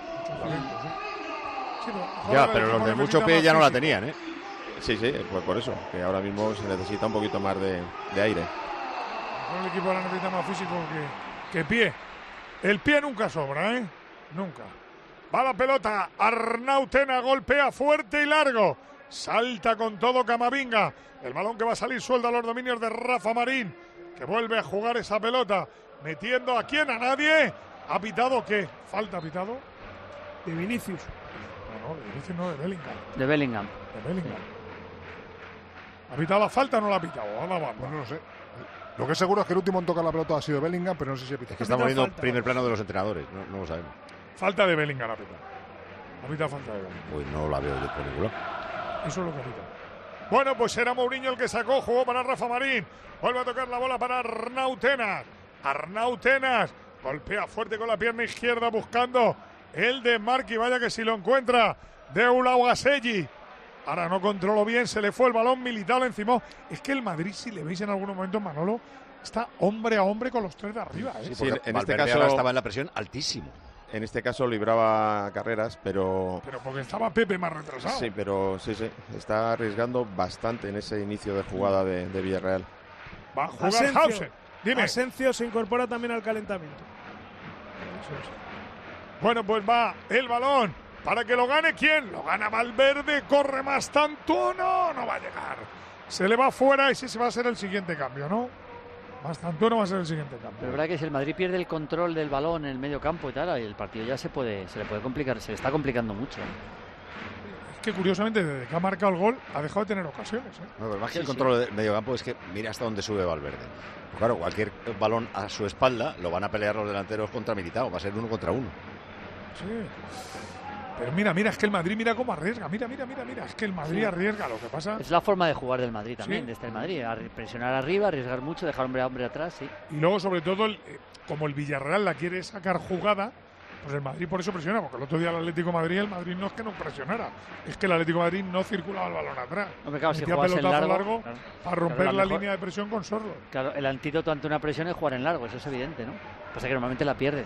Sí, pero Ya, ahora el pero equipo los de necesita mucho pie más ya no la físico. tenían, ¿eh? Sí, sí, pues por eso, que ahora mismo se necesita un poquito más de, de aire. El equipo ahora necesita más físico que, que pie. El pie nunca sobra, ¿eh? Nunca. Va la pelota. Arnau Tena golpea fuerte y largo. Salta con todo Camavinga. El balón que va a salir suelto a los dominios de Rafa Marín, que vuelve a jugar esa pelota. Metiendo a quién, a nadie. ¿Ha pitado qué? ¿Falta ha pitado? De Vinicius. No, no, de Vinicius no, de Bellingham. De Bellingham. De Bellingham. ¿Ha pitado la falta o no la ha pitado? Bueno, no lo sé. Lo que es seguro es que el último en tocar la pelota ha sido Bellingham, pero no sé si ha pitado. Es que estamos viendo primer plano de los entrenadores, no, no lo sabemos. Falta de Bellingham ha pitado. Ha pitado falta de Bellingham. Pues no la veo yo por ningún lado. Eso es lo que ha pitado. Bueno, pues era Mourinho el que sacó, jugó para Rafa Marín. Vuelve a tocar la bola para Arnau Tenas. Arnau Tenas golpea fuerte con la pierna izquierda buscando el de Marqui. Vaya que si lo encuentra de Ulawaselli. Ahora no controló bien, se le fue el balón, Militao le encimó. Es que el Madrid, si le veis en algunos momentos, Manolo, está hombre a hombre con los tres de arriba. ¿eh? Sí, sí, en, en este caso estaba en la presión altísimo. En este caso libraba carreras, pero... Pero porque estaba Pepe más retrasado. Sí, pero sí, sí. Está arriesgando bastante en ese inicio de jugada de, de Villarreal. Va a jugar Hausen. Dime. Asensio se incorpora también al calentamiento. Bueno, pues va el balón. Para que lo gane, ¿quién? Lo gana Valverde, corre más tanto, no, no va a llegar. Se le va fuera y ese va a ser el siguiente cambio, ¿no? Más tanto no va a ser el siguiente cambio. Pero es verdad que si el Madrid pierde el control del balón en el medio campo y tal, el partido ya se puede, se le puede complicar, se le está complicando mucho. Es que curiosamente, desde que ha marcado el gol, ha dejado de tener ocasiones. ¿eh? No, pero más Sí, que el sí. control del medio campo es que mira hasta dónde sube Valverde. Pues claro, cualquier balón a su espalda lo van a pelear los delanteros contra Militao, va a ser uno contra uno. Sí. Pero mira, mira, es que el Madrid mira cómo arriesga. Mira, mira, mira, mira. Es que el Madrid Sí. arriesga. Lo que pasa. Es la forma de jugar del Madrid también, Sí. desde el Madrid. Arri- Presionar arriba, arriesgar mucho, dejar hombre a hombre atrás, sí. Y luego, sobre todo, el- eh, como el Villarreal la quiere sacar jugada, pues el Madrid por eso presiona. Porque el otro día el Atlético de Madrid, el Madrid no es que no presionara. Es que el Atlético de Madrid no circulaba el balón atrás. Hombre, claro, si Metía juegas en pelotazo largo, largo claro. para romper Claro, la mejor- línea de presión con Sorlo. Claro, el antídoto ante una presión es jugar en largo, eso es evidente, ¿no? Pasa que normalmente la pierdes.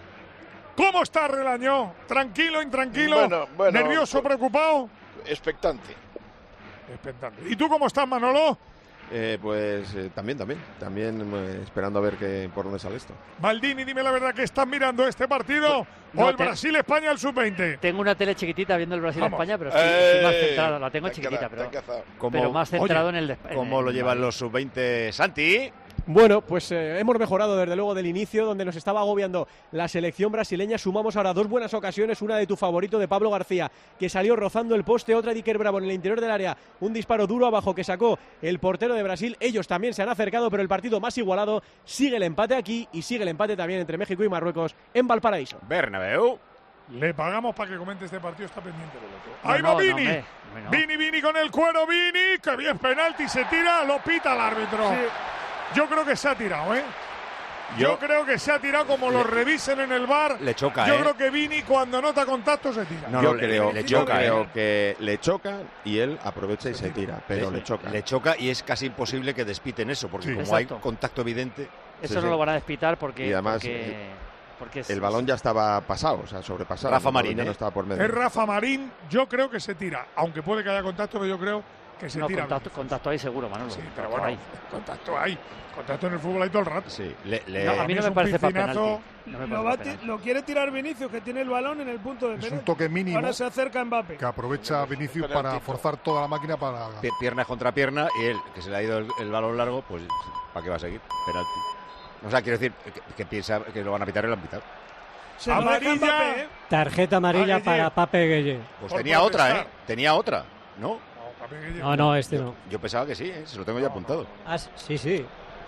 ¿Cómo está Relañó? ¿Tranquilo, intranquilo? Bueno, bueno, ¿Nervioso, preocupado? Expectante. Expectante. ¿Y tú cómo estás, Manolo? Eh, pues eh, también, también. También eh, esperando a ver qué, por dónde sale esto. Maldini, dime la verdad que estás mirando este partido. No, o el te- Brasil-España al sub veinte. Tengo una tele chiquitita viendo el Vamos. Brasil-España, pero estoy, estoy más ¡Eh! centrado. La tengo Te han chiquitita, cazado, te pero, han cazado. ¿Cómo- pero más centrado Oye, en el... de- en ¿Cómo el lo llevan Madrid. los sub veinte, Santi? Bueno, pues eh, hemos mejorado desde luego del inicio, donde nos estaba agobiando la selección brasileña. Sumamos ahora dos buenas ocasiones, una de tu favorito, de Pablo García, que salió rozando el poste, otra de Iker Bravo en el interior del área, un disparo duro abajo que sacó el portero de Brasil. Ellos también se han acercado, pero el partido más igualado, sigue el empate aquí y sigue el empate también entre México y Marruecos en Valparaíso. Bernabéu. Le pagamos para que comente este partido, está pendiente del otro. No, Ahí no, va no, Vini. hombre, hombre, no. Vini, Vini con el cuero, Vini. Que bien, penalti, se tira, lo pita el árbitro. Yo creo que se ha tirado, ¿eh? Yo, Yo- creo que se ha tirado como lo revisen en el bar. Le choca, Yo ¿eh? creo que Vini cuando nota contacto se tira. No, yo no, le- creo, le yo choca, creo ¿eh? que le choca y él aprovecha y se tira, pero le choca. Le choca y es casi imposible que despiten eso, porque Sí. como Exacto. hay contacto evidente. Eso Sí, no sí. lo van a despitar porque... Y además, porque, porque es- El balón ya estaba pasado, o sea, sobrepasado. Rafa El balón Marín, ya ¿eh? no estaba por medio. Es Rafa Marín, yo creo que se tira. Aunque puede que haya contacto, pero yo creo que se no, tira. contacto, contacto ahí seguro, Manolo. Sí, pero Contacto bueno, ahí. contacto hay. Contacto en el fútbol hay todo el rato. Sí, le, le- No, a mí no es me un parece para piscinazo. penalti. No me Lo, parece va a pa' ti- penalti. lo quiere tirar Vinicius, que tiene el balón en el punto de Es penalti. un toque mínimo Ahora se acerca Mbappé. que aprovecha Vinicius para penaltito. forzar toda la máquina para... pi- pierna contra pierna y él, que se le ha ido el, el balón largo, pues ¿para qué va a seguir? Penalti. O sea, quiero decir, que, que piensa que lo van a pitar y lo han pitado. Se lo deja Amarilla. Mbappé, ¿eh? Tarjeta amarilla Ah, Guille. para Pape Gueye. Pues Por tenía otra, protestar. ¿eh? Tenía otra, ¿no? No, Pape Gueye. No, no, este no. Yo pensaba que sí, ¿eh? Se lo tengo ya apuntado. Ah, sí, sí.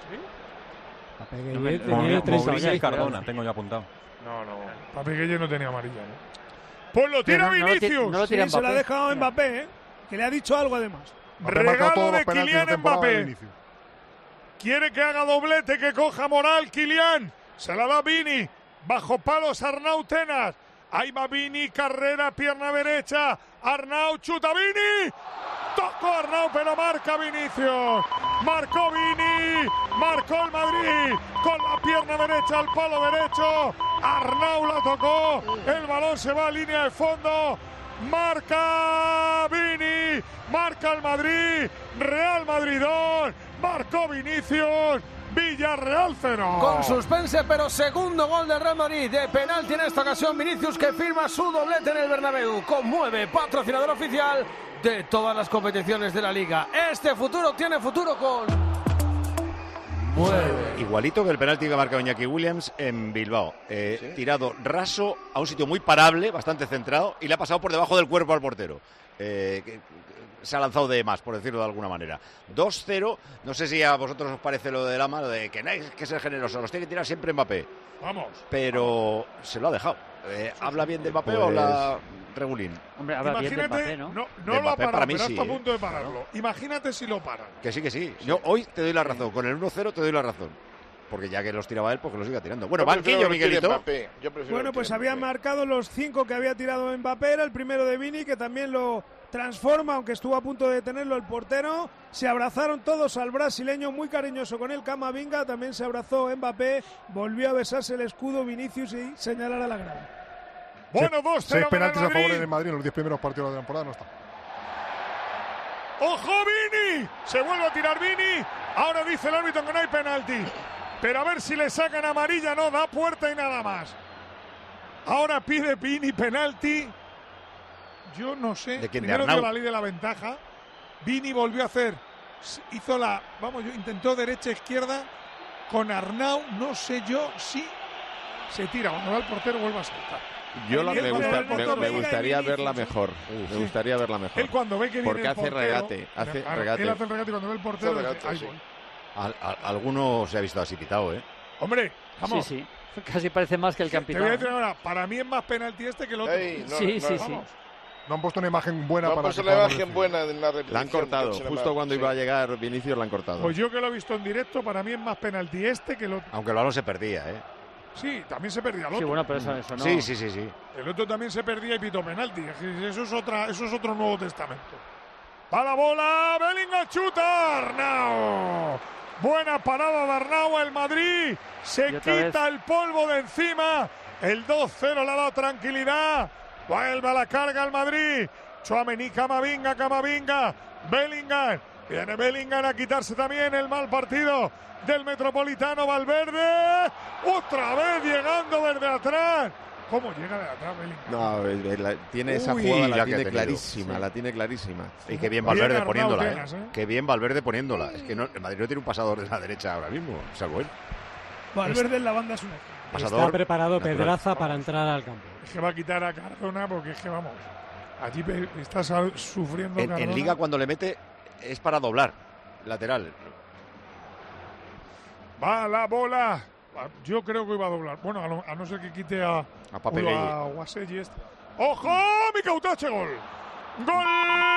Pape No me- Gueye no, tenía no, treinta Mourinho y Cardona. tengo ya apuntado. No, no. Pape Gueye no tenía amarilla, ¿no? Pues lo tira no, no lo ti- Vinicius. no lo tira Sí, se lo ha Mbappé. dejado Mbappé, ¿eh? Que le ha dicho algo además. Mbappé ha marcado Regalo todos los de penaltis de Kylian temporada de Mbappé. Vinicius. Quiere que haga doblete, que coja moral Kylian. Se la da Vini. Bajo palos Arnau Tenas. Ahí va Vini, carrera, pierna derecha. Arnau, chuta Vini. Tocó Arnau, pero marca Vinicius. Marcó Vini. Marcó el Madrid. Con la pierna derecha al palo derecho. Arnau la tocó. El balón se va a línea de fondo. Marca Vini. Marca el Madrid. Real Madrid dos. Marcó Vinicius. Villarreal cero. Con suspense, pero segundo gol del Real Madrid de penalti en esta ocasión. Vinicius, que firma su doblete en el Bernabéu. Conmueve, patrocinador oficial de todas las competiciones de la Liga. Este futuro tiene futuro con Mueve. Igualito que el penalti que ha marcado Iñaki Williams en Bilbao. Eh, ¿Sí? Tirado raso a un sitio muy parable, bastante centrado, y le ha pasado por debajo del cuerpo al portero. Eh, que, que se ha lanzado de más, por decirlo de alguna manera. dos cero. No sé si a vosotros os parece lo de Lama, lo de que no hay que ser generoso, los tiene que tirar siempre Mbappé. Vamos. Pero vamos. se lo ha dejado. Eh, ¿Habla bien de Mbappé Pues... o habla regulín? Hombre, habla bien de Mbappé, ¿no? No, no De lo ha Mbappé parado, para mí pero sí, está a ¿eh? punto de pararlo. Imagínate si lo paran. Que sí, que sí. Yo hoy te doy la razón. Con el uno cero te doy la razón. Porque ya que los tiraba él, pues que los siga tirando. Bueno, Yo prefiero banquillo, que tire Miguelito. Mbappé. Yo prefiero Bueno, que pues tire habían Mbappé. marcado los cinco que había tirado Mbappé. Era el primero de Vini, que también lo transforma, aunque estuvo a punto de detenerlo el portero. Se abrazaron todos al brasileño, muy cariñoso con él, Camavinga. También se abrazó Mbappé. Volvió a besarse el escudo Vinicius y señalar a la grada. Bueno, dos cero. Seis penaltis a Madrid. favor en el Madrid en los diez primeros partidos de la temporada, no está. ¡Ojo, Vini! Se vuelve a tirar Vini. Ahora dice el árbitro que no hay penalti. Pero a ver si le sacan amarilla. No, da puerta y nada más. Ahora pide Vini penalti. Yo no sé. ¿De quién? ¿De Primero Arnau? dio la ley de la ventaja. Vini volvió a hacer. Hizo la. Vamos, yo intentó derecha-izquierda con Arnau. No sé yo si se tira. Cuando va el portero, vuelve a saltar. Yo la, Él me, cuando gusta- ve el me- portero, me venga, gustaría y verla Vinicius, mejor. sí. Me gustaría verla mejor. Él cuando ve que viene Porque el hace portero, regate. Hace claro, regate. Él hace el regate y cuando ve el portero. Hace dice, regate, "Ahí sí. voy". Al, al- alguno se ha visto así pitado, ¿eh? Hombre, vamos. Sí, sí. Casi parece más que el Te voy a capitán. decir ahora, para mí es más penalti este que el otro. Ey, no, Sí, no, sí, no, sí. Vamos. No han puesto una imagen buena No, para pues que la podamos imagen decir. buena en la repetición. La han cortado. sin Justo embargo, cuando sí. iba a llegar Vinicius la han cortado. Pues yo que lo he visto en directo, para mí es más penalti este que el otro. Aunque el balón se perdía, ¿eh? Sí, también se perdía el otro. Sí, bueno, pero eso, eso no. Sí, sí, sí, sí. El otro también se perdía y pitó penalti. Es que Eso es, otra, eso es otro Nuevo Testamento. Va la bola, Bellingham chuta, Arnau. Buena parada de Arnau, el Madrid se Y otra quita el polvo de encima. El dos cero le ha dado tranquilidad. Vuelve a la carga el Madrid. Tchouaméni, Camavinga, Camavinga, Bellingham. Viene Bellingham a quitarse también el mal partido del Metropolitano. Valverde. Otra vez llegando desde atrás. ¿Cómo llega de atrás Bellingham? No, eh, eh, la- tiene esa Uy, jugada, la la que ha tiene tenido. clarísima, Sí. la tiene clarísima. Y qué bien Bien Valverde Arnau poniéndola, Tenas, ¿eh? ¿eh? Qué bien Valverde poniéndola. Es que no, el Madrid no tiene un pasador de la derecha ahora mismo, salvo él. Valverde en la banda es una. Pasador Está preparado natural. Pedraza para entrar al campo. Es que va a quitar a Cardona porque es que vamos. Allí pe- está sa- sufriendo En, Cardona. en Liga cuando le mete es para doblar, lateral. Va la bola. Yo creo que iba a doblar. Bueno, a, lo- a no ser que quite a, A Papegueye. a Guaselli este. ¡Ojo! ¡Mi Cautache! ¡Gol! ¡Gol!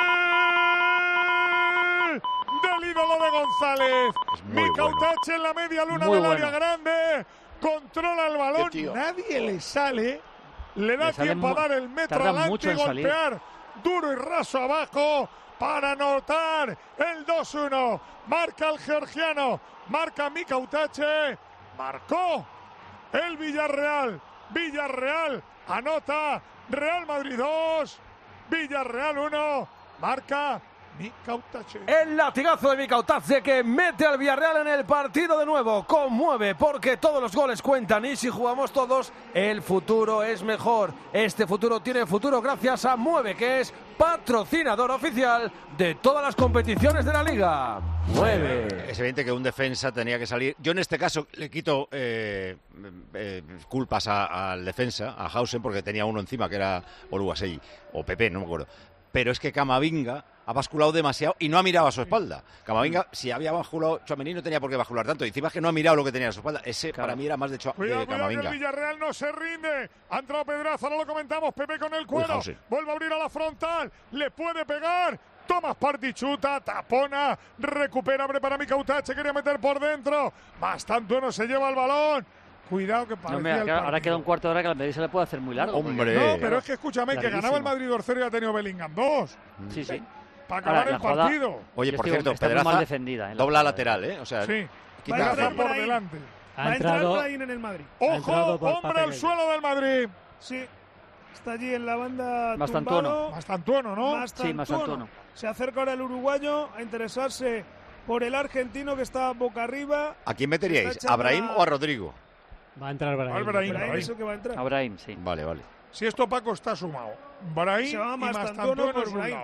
Del ídolo de González. Es muy Mi bueno. Cautache en la media luna Muy del área bueno. grande. Controla el balón. Qué tío. Nadie le sale. Le da Le sale tiempo mu- a dar el metro tarda adelante mucho y en salir. golpear duro y raso abajo para anotar el dos uno. Marca el georgiano. Marca Mika Utache. Marcó el Villarreal. Villarreal anota. Real Madrid dos. Villarreal uno. Marca Mika Utache. El latigazo de Mika Utache que mete al Villarreal en el partido de nuevo. Conmueve porque todos los goles cuentan y si jugamos todos, el futuro es mejor. Este futuro tiene futuro gracias a Mueve, que es patrocinador oficial de todas las competiciones de la Liga. Mueve. Es evidente que un defensa tenía que salir. Yo en este caso le quito eh, eh, culpas a- al defensa, a Hausen, porque tenía uno encima que era Oluwaseyi o Pepe, no me acuerdo. Pero es que Camavinga ha basculado demasiado y no ha mirado a su espalda. Camavinga, si había basculado Tchouaméni, no tenía por qué bascular tanto. Y encima es que no ha mirado lo que tenía a su espalda. Ese para mí era más de, Chua- Cuidado, de cuidado que el Camavinga. Villarreal no se rinde. Ha entrado Pedraza, no lo comentamos. Pepe con el cuero. Hausen. Vuelve a abrir a la frontal. Le puede pegar. Tomás Partichuta, tapona, recupera, prepara Mika Utache, quería meter por dentro. Bastante no se lleva el balón. Cuidado que No, parecía mira, el que ahora partido. queda un cuarto de hora que al Madrid se le puede hacer muy largo. Hombre. No, pero es que escúchame, que Larguísimo. ganaba el Madrid dos cero y ha tenido Bellingham dos. Sí, sí. Para acabar Ahora, el la jugada- partido. Oye, Yo por estoy- cierto, está muy Pedraza mal defendida, eh, la dobla jugada. lateral, ¿eh? O sea, Sí. quita- Va a Pedraza entrar por Brahim. delante. Va Ha a entrar entrado, Brahim en el Madrid. Ha entrado Ojo, por hombre al Papegueye. suelo del Madrid. Sí. Está allí en la banda Mastantuono. tumbado. Mastantuono, ¿no? Mastantuono. Sí, Mastantuono. Se acerca ahora el uruguayo a interesarse por el argentino que está boca arriba. ¿A quién meteríais? Está ¿A Brahim echando o a Rodrigo? Va a entrar Brahim. Al Brahim. Brahim es el que va a entrar. A Brahim, sí. Vale, vale. Si esto Paco está sumado. Brahim Se va y Mastantuono Mastantuono por es un Brahim. lado.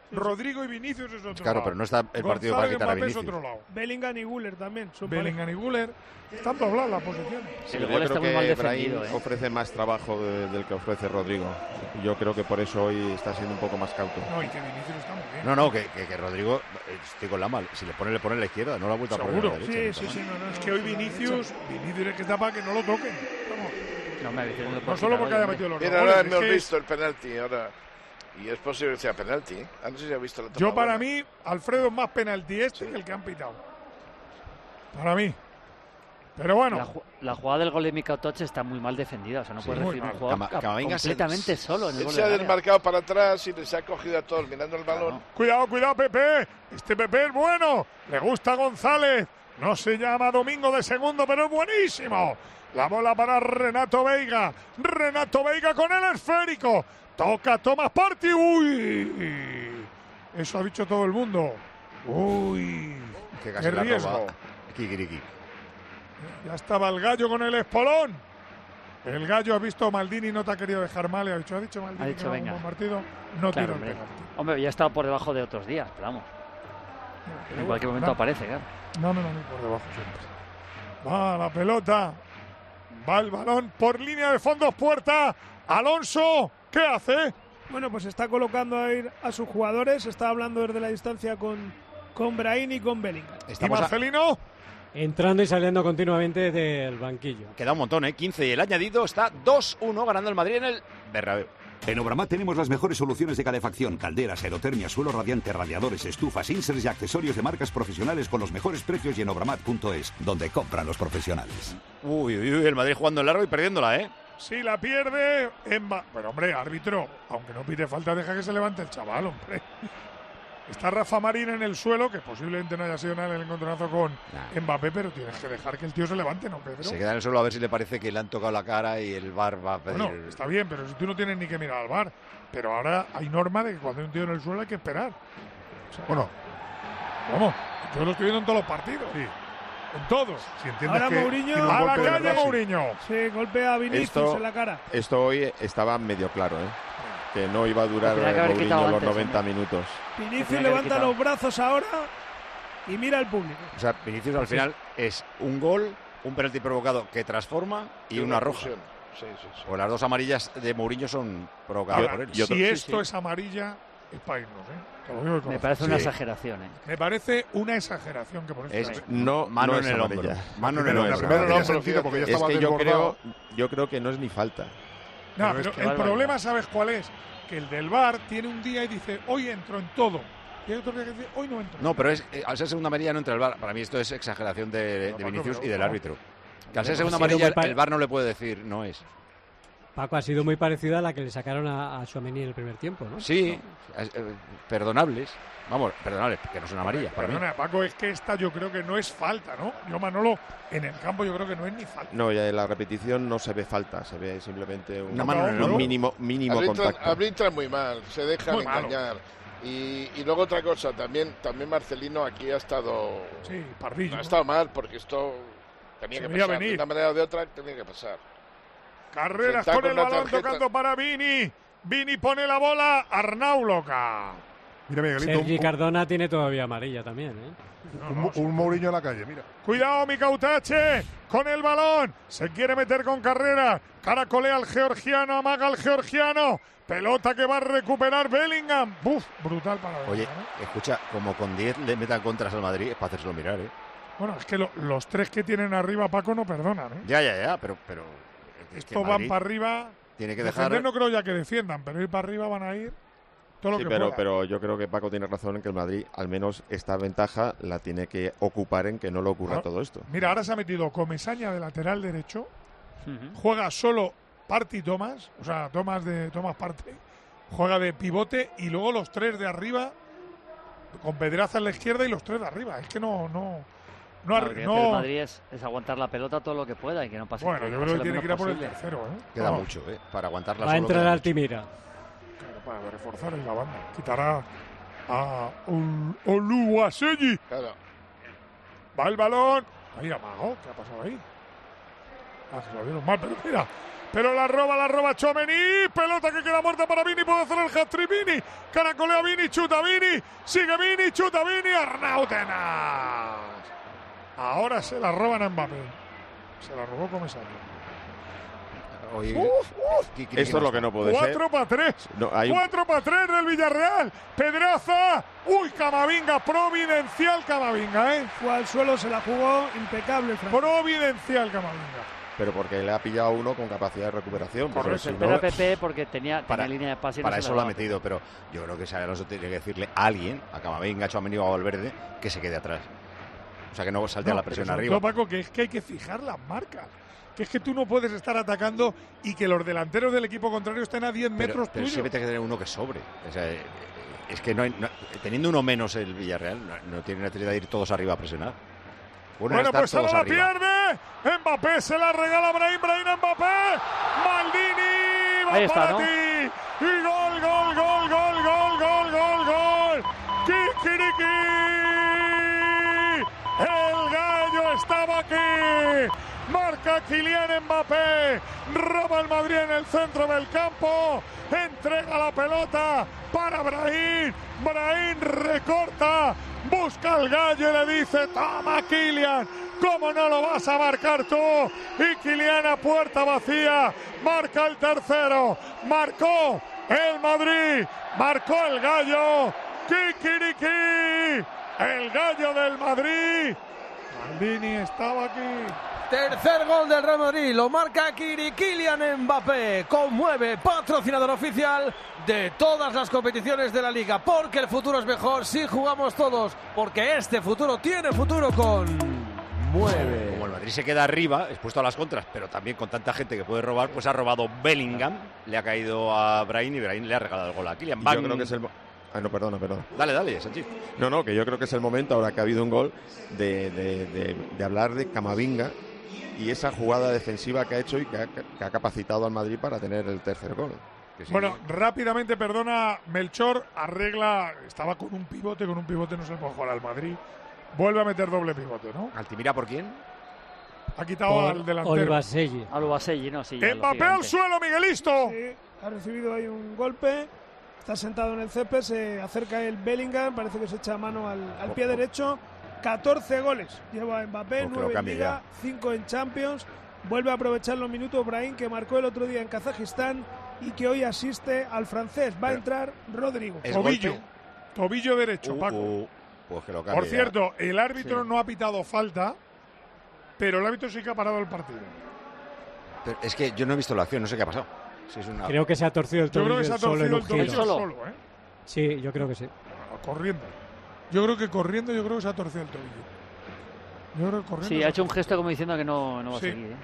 Rodrigo y Vinicius es otro Claro, lado. pero no está el partido Gonzalo para y quitar a Mbappé es Vinicius. otro lado. Bellingham y Guller también. Son Bellingham y Guller están dobladas las posiciones. Sí, yo creo que Brahim ofrece más trabajo de- del que ofrece Rodrigo. Yo creo que por eso hoy está siendo un poco más cauto. No, y que Vinicius está muy bien. No, no, que, que, que Rodrigo, eh, estoy con la mal. Si le pone, le pone en la izquierda, no la ha vuelto a poner en Seguro. la derecha. Sí, nunca sí, más. sí. No, no, es que hoy Vinicius, Vinicius es que está para que no lo toquen. Vamos. No, me Vinicius no No puede solo quitar porque hoy, haya hombre. metido los dos Mira, ahora goles. hemos es que visto el penalti ahora. Y es posible que sea penalti. ¿eh? Ah, no sé si ha visto la toma Yo para buena. mí, Alfredo es más penalti este que el que han pitado. Para mí. Pero bueno. La, ju- la jugada del gol de Mika Otoche está muy mal defendida. O sea, no Sí, puede muy recibir un mal. jugador Cama- cap- Camavinga se- completamente solo en el Él gol se ha del área. desmarcado para atrás y les ha cogido a todos mirando el balón. Cuidado, cuidado, Pepe. Este Pepe es bueno. Le gusta a González. No se llama Domingo de segundo, pero es buenísimo. La bola para Renato Veiga. Renato Veiga con el esférico. Toca Tomás Partey. Uy. Eso ha dicho todo el mundo. Uy. Que Qué casi la riesgo. roba. Kikiriki. Ya estaba el gallo con el espolón. El gallo ha visto a Maldini, no te ha querido dejar mal. y Ha dicho, ha dicho Maldini Ha dicho, que era un venga. buen partido. No Claro, tiro el hombre. penalti. Hombre, ya estaba por debajo de otros días, pero vamos. En cualquier momento no. aparece, claro. No, no, no, no, por debajo siempre. Va la pelota. Va el balón por línea de fondos, puerta. Alonso, ¿qué hace? Bueno, pues está colocando a ir a sus jugadores. Está hablando desde la distancia con, con Brahim y con Bellingham. ¿Y Marcelino? Entrando y saliendo continuamente del banquillo. Queda un montón, ¿eh? quince y el añadido está dos uno ganando el Madrid en el Bernabéu. En Obramat tenemos las mejores soluciones de calefacción, calderas, aerotermia, suelo radiante, radiadores, estufas, inserts y accesorios de marcas profesionales con los mejores precios y en obramat punto es, donde compran los profesionales. Uy, uy, uy, el Madrid jugando en largo y perdiéndola, ¿eh? Si la pierde, en ba- pero hombre, árbitro, aunque no pide falta, deja que se levante el chaval, hombre. Está Rafa Marín en el suelo, que posiblemente no haya sido nada en el encontronazo con Mbappé, pero tienes que dejar que el tío se levante, ¿no, Pedro? Se queda en el suelo a ver si le parece que le han tocado la cara y el V A R va a pedir. Bueno, está bien, pero si tú no tienes ni que mirar al bar. Pero ahora hay norma de que cuando hay un tío en el suelo hay que esperar. O sea, Bueno, vamos, yo lo estoy viendo en todos los partidos. Sí. En todos. Si entiendes Ahora que Mourinho. tiene un A la golpe de calle, verdad, sí. Mourinho. Sí, golpea a Vinicius Esto- en la cara. Esto hoy estaba medio claro, ¿eh? Que no iba a durar Lo tenía que haber Mourinho quitado los antes, noventa hombre. minutos. Vinicius tenía que haber levanta quitado. los brazos ahora y mira al público. O sea, Vinicius al final es un gol, un penalti provocado que transforma y una roja. expulsión. Sí, sí, sí. O las dos amarillas de Mourinho son provocadas Ahora, por él. yo- si sí, esto sí. es amarilla, es para irnos, ¿eh? Te lo digo de Me corazón. parece una Sí. exageración, ¿eh? Me parece una exageración que por eso Es te- No, mano no en es el amarilla. hombro. Mano en el La hombro. primera no no, tiene pero sentido porque ya Es estaba que yo desbordado. creo, yo creo que no es ni falta. No, Pero es pero que- el barbaridad. problema, ¿sabes cuál es? Que el del V A R tiene un día y dice, hoy entro en todo. Y hay otro día que dice, hoy no entro. No, pero es, eh, al ser segunda amarilla no entra el V A R. Para mí esto es exageración de, de Paco, Vinicius pero- y del no. árbitro. Que al ser Ha segunda sido amarilla muy pare- el V A R no le puede decir, no es. Paco, ha sido muy parecida a la que le sacaron a, a Tchouaméni en el primer tiempo, ¿no? Sí, es- eh, perdonables. Vamos, perdonables, que no son amarillas para mí. Perdona, Paco, es que esta yo creo que no es falta, ¿no? Yo, Manolo, en el campo yo creo que no es ni falta. No, ya en la repetición no se ve falta, se ve simplemente un, Una mano en el un hombro. mínimo, mínimo Arbitran, contacto. arbitran muy mal, se dejan Muy malo. engañar. Y, y luego otra cosa, también, también Marcelino aquí ha estado, Sí, pardillo. ha ¿no? estado mal porque esto tenía Se que veía pasar. venir. De una manera o de otra tenía que pasar. Carreras Está con con el la balón tarjeta. tocando para Vini. Vini pone la bola, Arnau loca. Mira, Miguelito, Sergi un, Cardona tiene todavía amarilla también, ¿eh? un, un Mourinho en la calle, mira. Cuidado, Micautache, con el balón. Se quiere meter con Carrera. Caracolea al georgiano, amaga al georgiano. Pelota que va a recuperar Bellingham. Buf, brutal para Oye, Bellingham, ¿eh? escucha, como con diez le metan contras al Madrid, es para hacérselo mirar, ¿eh? Bueno, es que lo- los tres que tienen arriba, Paco, no perdonan, ¿eh? Ya, ya, ya, pero... pero es que Estos van Madrid para arriba. tiene que Defender dejar... no creo ya que defiendan, pero ir para arriba van a ir todo lo Sí, que pero, puedan. pero yo creo que Paco tiene razón en que el Madrid, al menos esta ventaja, la tiene que ocupar en que no le ocurra Ah, todo esto. Mira, ahora se ha metido Comesaña de lateral derecho. Ujú. Juega solo Partey Thomas, o sea, Thomas de Thomas Partey. Juega de pivote y luego los tres de arriba con Pedraza en la izquierda y los tres de arriba. Es que no, no, no, No, arri- lo que hace no- el Madrid es, es aguantar la pelota todo lo que pueda y que no pase. Bueno, que yo pase creo que lo tiene menos que ir a por el posible. tercero, ¿eh? Queda Vamos, mucho, ¿eh? Para aguantarla Va a solo entrar queda Altimira. claro, para reforzar en la banda. Quitará a Ol- Oluwaseyi. Claro. Va el balón. Ahí amago. ¿Qué ha pasado ahí? Ah, se lo dieron mal, pero mira. pero la roba, la roba Tchouaméni, pelota que queda muerta para Vini, puede hacer el hat-trick Vini, caracolea Vini, chuta Vini, sigue Vini, chuta Vini, Arnautenas. Ahora se la roban a Mbappé, se la robó Comesaña. Oye, uf, uf, esto es lo que no puede cuatro ser. para tres. No, hay un... cuatro para tres del Villarreal. Pedraza. Uy, Camavinga. Providencial Camavinga, ¿eh? Fue al suelo, se la jugó impecable. Frank. Providencial Camavinga. Pero porque le ha pillado uno con capacidad de recuperación. Por eso, si no... Pepe porque tenía, tenía para, línea de pase. Para no eso lo ha metido, pero yo creo que Xabi Alonso tiene que decirle a alguien, a Camavinga, a Tchouaméni o a Valverde, que se quede atrás. O sea, que no salte no, a la presión pero arriba. No, Paco, que es que hay que fijar las marcas. Que es que tú no puedes estar atacando y que los delanteros del equipo contrario estén a diez pero, metros pero tuyos. siempre tiene que tener uno que sobre. O sea, es que no hay, no, teniendo uno menos el Villarreal, no, no tiene necesidad de ir todos arriba a presionar. Uno bueno, pues ahora la arriba. pierde. Mbappé se la regala a Brahim, Brahim a Mbappé. Maldini, va ahí está, para ¿no? ti. Y gol, gol, gol, gol, gol, gol, gol, gol. Kikiriki. El gallo estaba aquí. Marca Kylian Mbappé, roba el Madrid en el centro del campo, entrega la pelota para Brahim, Brahim recorta, busca al gallo y le dice, toma Kylian, ¿cómo no lo vas a marcar tú? Y Kylian a puerta vacía, marca el tercero, marcó el Madrid, marcó el gallo, Kikiriki, el gallo del Madrid, Maldini estaba aquí. Tercer gol del Real Madrid, lo marca Kylian Mbappé, conmueve, patrocinador oficial de todas las competiciones de la Liga, porque el futuro es mejor si jugamos todos, porque este futuro tiene futuro con Mueve. Como el Madrid se queda arriba, expuesto a las contras, pero también con tanta gente que puede robar, pues ha robado Bellingham, le ha caído a Brahim y Brahim le ha regalado el gol a Kylian. Yo creo que es el... Ah, no, perdona, perdona. Dale, dale, Sanchi. No, no, que yo creo que es el momento, ahora que ha habido un gol, de, de, de, de hablar de Camavinga y esa jugada defensiva que ha hecho y que ha, que ha capacitado al Madrid para tener el tercer gol. Que sí. Bueno, rápidamente, perdona, Melchor arregla, estaba con un pivote, con un pivote no se le puede jugar al Madrid, vuelve a meter doble pivote, ¿no? ¿Altimira por quién? Ha quitado por al delantero. Olbaselli. Al Olbaselli, no, sí. Mbappé al suelo, Miguelisto. Sí, ha recibido ahí un golpe, está sentado en el césped, se acerca el Bellingham, parece que se echa mano al, al pie derecho. catorce goles lleva Mbappé, nueve en Liga, cinco en Champions. Vuelve a aprovechar los minutos Brahim, que marcó el otro día en Kazajistán y que hoy asiste al francés. Va Pero a entrar Rodrigo. Tobillo, tobillo derecho, uh, Paco. Uh, pues que lo Por cierto, ya. el árbitro sí. no ha pitado falta, pero el árbitro sí que ha parado el partido. Pero es que yo no he visto la acción, no sé qué ha pasado. Si es una... Creo que se ha torcido el tobillo. Yo creo que se ha torcido el tobillo solo. solo, ¿eh? Sí, yo creo que sí. Corriendo. Yo creo que corriendo, yo creo que se ha torcido el tobillo. Yo creo que corriendo. Sí, ha hecho un gesto como diciendo que no, no va sí. a seguir. ¿eh?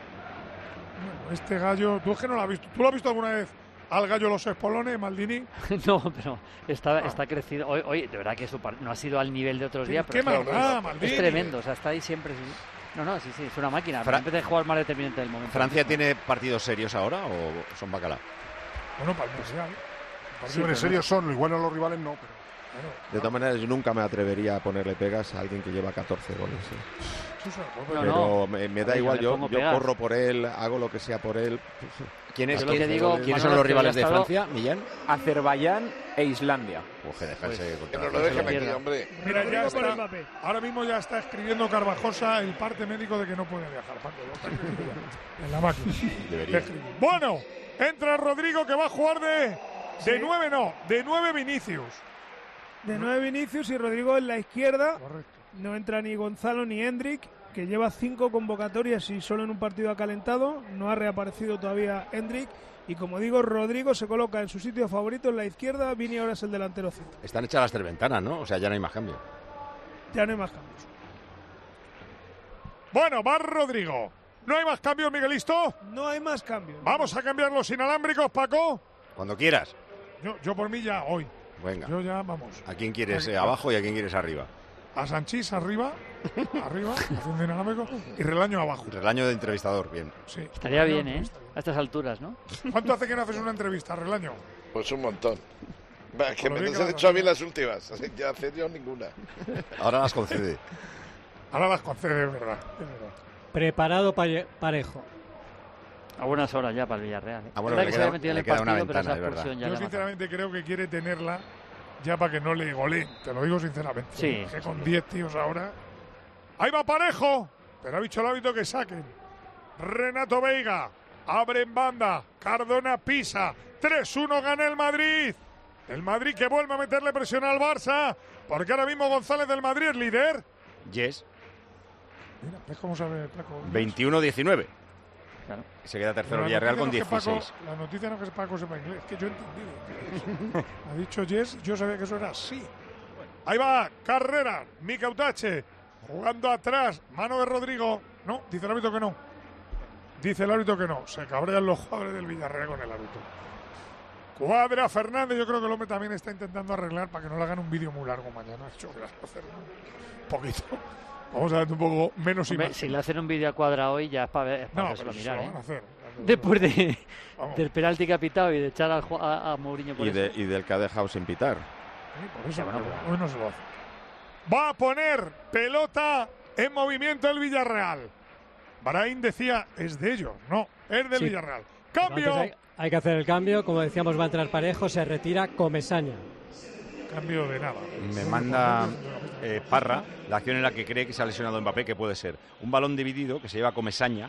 Bueno, este gallo, tú es que no lo has visto. ¿Tú lo has visto alguna vez al gallo los espolones, Maldini? No, pero está, ah. está crecido. Hoy, hoy, de verdad que su par... no ha sido al nivel de otros días. ¿Qué pero más da, Maldini? Es tremendo, o sea, está ahí siempre. Sí. No, no, sí, sí, es una máquina. Fra... Empieza a jugar más determinante del momento. ¿Francia tiene partidos serios ahora o son bacalao? Bueno, para el Mundial. Partidos sí, serios no. son, igual a los rivales no, pero... Bueno, de todas maneras, yo nunca me atrevería a ponerle pegas a alguien que lleva catorce goles. ¿eh? No, pero no. me, me da igual, yo, yo corro por él, hago lo que sea por él. ¿Quién es, lo que digo, ¿quiénes son los rivales de estado... Francia, Millán? Azerbaiyán e Islandia. Oje, dejarse pues, que no lo dejen aquí, hombre. Mira, ya está, ahora mismo ya está escribiendo Carvajosa el parte médico de que no puede viajar, Paco. En la máquina. Debería. Bueno, entra Rodrigo, que va a jugar de... De sí. nueve no, de nueve Vinicius. De nueve Vinicius y Rodrigo en la izquierda. Correcto. No entra ni Gonzalo ni Hendrik, que lleva cinco convocatorias y solo en un partido ha calentado. No ha reaparecido todavía Hendrik. Y como digo, Rodrigo se coloca en su sitio favorito en la izquierda. Vini ahora es el delantero centro. Están hechas las tres ventanas, ¿no? O sea, ya no hay más cambio. Ya no hay más cambios. Bueno, va Rodrigo. ¿No hay más cambios, Miguelisto? No hay más cambios. Vamos a cambiar los inalámbricos, Paco. Cuando quieras. Yo, yo por mí ya hoy. Venga. Yo ya, vamos. ¿A quién quieres eh, abajo y a quién quieres arriba? A Sanchís arriba, arriba, haciendo inalámbrico, y Relaño abajo. Relaño de entrevistador, bien. Sí. Estaría bien, ¿eh? A estas alturas, ¿no? ¿Cuánto hace que no haces una entrevista, Relaño? Pues un montón. Va, que me las he hecho a mí las últimas. Ya hace yo ninguna. Ahora las concede. Ahora las concede, es verdad, es verdad. Preparado pare parejo. A buenas horas ya para el Villarreal. ¿eh? Ah, bueno, le queda, le queda partido, una ventana, es verdad. Yo sinceramente creo que quiere tenerla ya para que no le goleen. Te lo digo sinceramente. Sí. Que con diez tíos ahora... Ahí va Parejo. Pero ha dicho el hábito que saquen. Renato Veiga. Abre en banda. Cardona pisa. tres uno gana el Madrid. El Madrid que vuelve a meterle presión al Barça. Porque ahora mismo González del Madrid es líder. Yes. Mira, ¿ves cómo sabe Paco? veintiuno diecinueve. Claro. Se queda tercero Villarreal con dieciséis. Paco, la noticia no es que Paco sepa inglés, es que yo he entendido. Ha dicho Yes, yo sabía que eso era así. Ahí va, Carrera, Mika Utache, jugando atrás, mano de Rodrigo. No, dice el árbitro que no. Dice el árbitro que no. Se cabrean los jugadores del Villarreal con el árbitro. Cuadra Fernández, yo creo que el hombre también está intentando arreglar para que no le hagan un vídeo muy largo mañana. Yo creo que hacerlo un poquito. Vamos a ver un poco menos Hombre, si le hacen un vídeo a Cuadra hoy ya es para, ver, es para no, pero mirar. ¿eh? ¿eh? Hacer. Después de, del penalti que ha pitado y de echar al, a, a Mourinho por y, eso. de, y del que ha dejado sin pitar. Sí, por eso, sí, bueno, pero hoy no se lo hace. Va a poner pelota en movimiento el Villarreal. Brahim decía, es de ellos. No, es del sí. Villarreal. ¡Cambio! Hay, hay que hacer el cambio. Como decíamos, va a entrar Parejo. Se retira Comesaña. Cambio de nada. Me manda eh, Parra la acción en la que cree que se ha lesionado Mbappé, que puede ser un balón dividido que se lleva Comesaña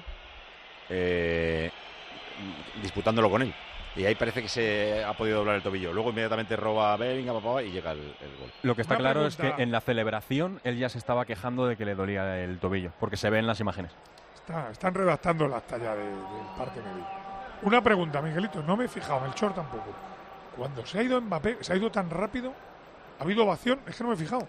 eh, disputándolo con él. Y ahí parece que se ha podido doblar el tobillo. Luego inmediatamente roba a Bellingham y llega el, el gol. Lo que está Una claro pregunta. es que en la celebración él ya se estaba quejando de que le dolía el tobillo, porque se ve en las imágenes. Está, están redactando la talla de, del parte que vi. Una pregunta, Miguelito, no me he fijado, Melchor tampoco. Cuando se ha ido Mbappé, se ha ido tan rápido, ¿ha habido ovación? Es que no me he fijado.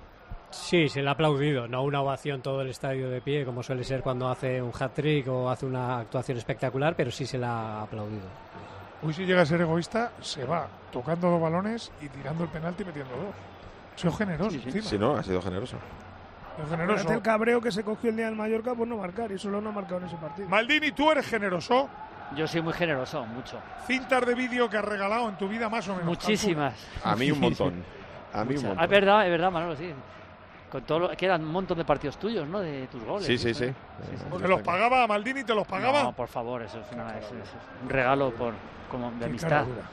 Sí, se le ha aplaudido, no una ovación todo el estadio de pie, como suele ser cuando hace un hat-trick o hace una actuación espectacular, pero sí se le ha aplaudido. Hoy si llega a ser egoísta, se va tocando dos balones y tirando el penalti y metiendo dos. Ha sido generoso, Sí, sí. encima. Sí, no, ha sido generoso. Ha sido generoso. Fíjate el cabreo que se cogió el día del Mallorca por no marcar y solo no ha marcado en ese partido. Maldini, tú eres generoso. Yo soy muy generoso, mucho. Cintas de vídeo que has regalado en tu vida más o menos. Muchísimas. A mí un montón. A mí un montón. Ah, es verdad, es verdad, Manolo, sí. Con todo lo, que eran un montón de partidos tuyos, ¿no? De tus goles. Sí, sí, sí. ¿Te los pagaba Maldini? ¿Te los pagaba? No, por favor, eso es, una, eso es un regalo por, como de Qué amistad. cara dura.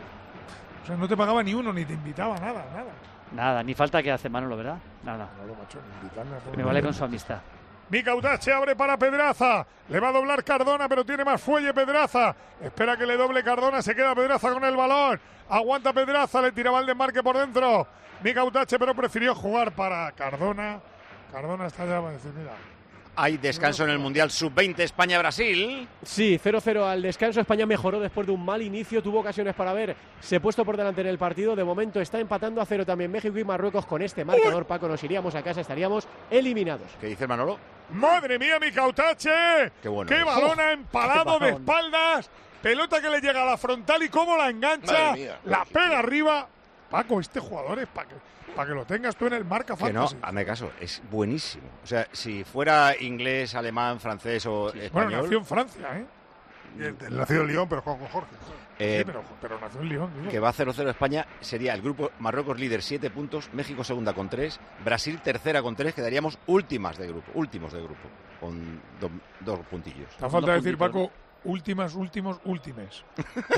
O sea, no te pagaba ni uno, ni te invitaba, nada, nada. Nada, ni falta que hace Manolo, ¿verdad? Nada. Manolo, macho, invitarme a Me vale con su amistad. Mika Utache abre para Pedraza. Le va a doblar Cardona, pero tiene más fuelle Pedraza. Espera que le doble Cardona. Se queda Pedraza con el balón. Aguanta Pedraza. Le tiraba el desmarque por dentro. Mika Utache, pero prefirió jugar para Cardona. Cardona está ya para decir, mira. Hay descanso en el Mundial sub veinte España-Brasil. Sí, cero cero al descanso. España mejoró después de un mal inicio. Tuvo ocasiones para haberse puesto por delante en el partido. De momento está empatando a cero también México y Marruecos. Con este marcador, Paco, nos iríamos a casa. Estaríamos eliminados. ¿Qué dice Manolo? ¡Madre mía, Mika Utache! Qué bueno. ¡Qué es. balón ha empalado qué de balón. espaldas! Pelota que le llega a la frontal y cómo la engancha. Madre mía. La pega arriba. Paco, este jugador es para que, pa que lo tengas tú en el marca Que no, fantasy. hazme caso, es buenísimo. O sea, si fuera inglés, alemán, francés o Bueno, español... nació en Francia, ¿eh? Nacido en Lyon, pero juega con Jorge. eh, Sí, pero, pero nació en Lyon. digo. que va cero cero España, sería el grupo Marruecos líder siete puntos, México segunda con tres, Brasil tercera con tres, quedaríamos últimas de grupo, últimos de grupo, con do- dos puntillos. Te falta Dos decir, puntitos, Paco, últimas, últimos, últimes.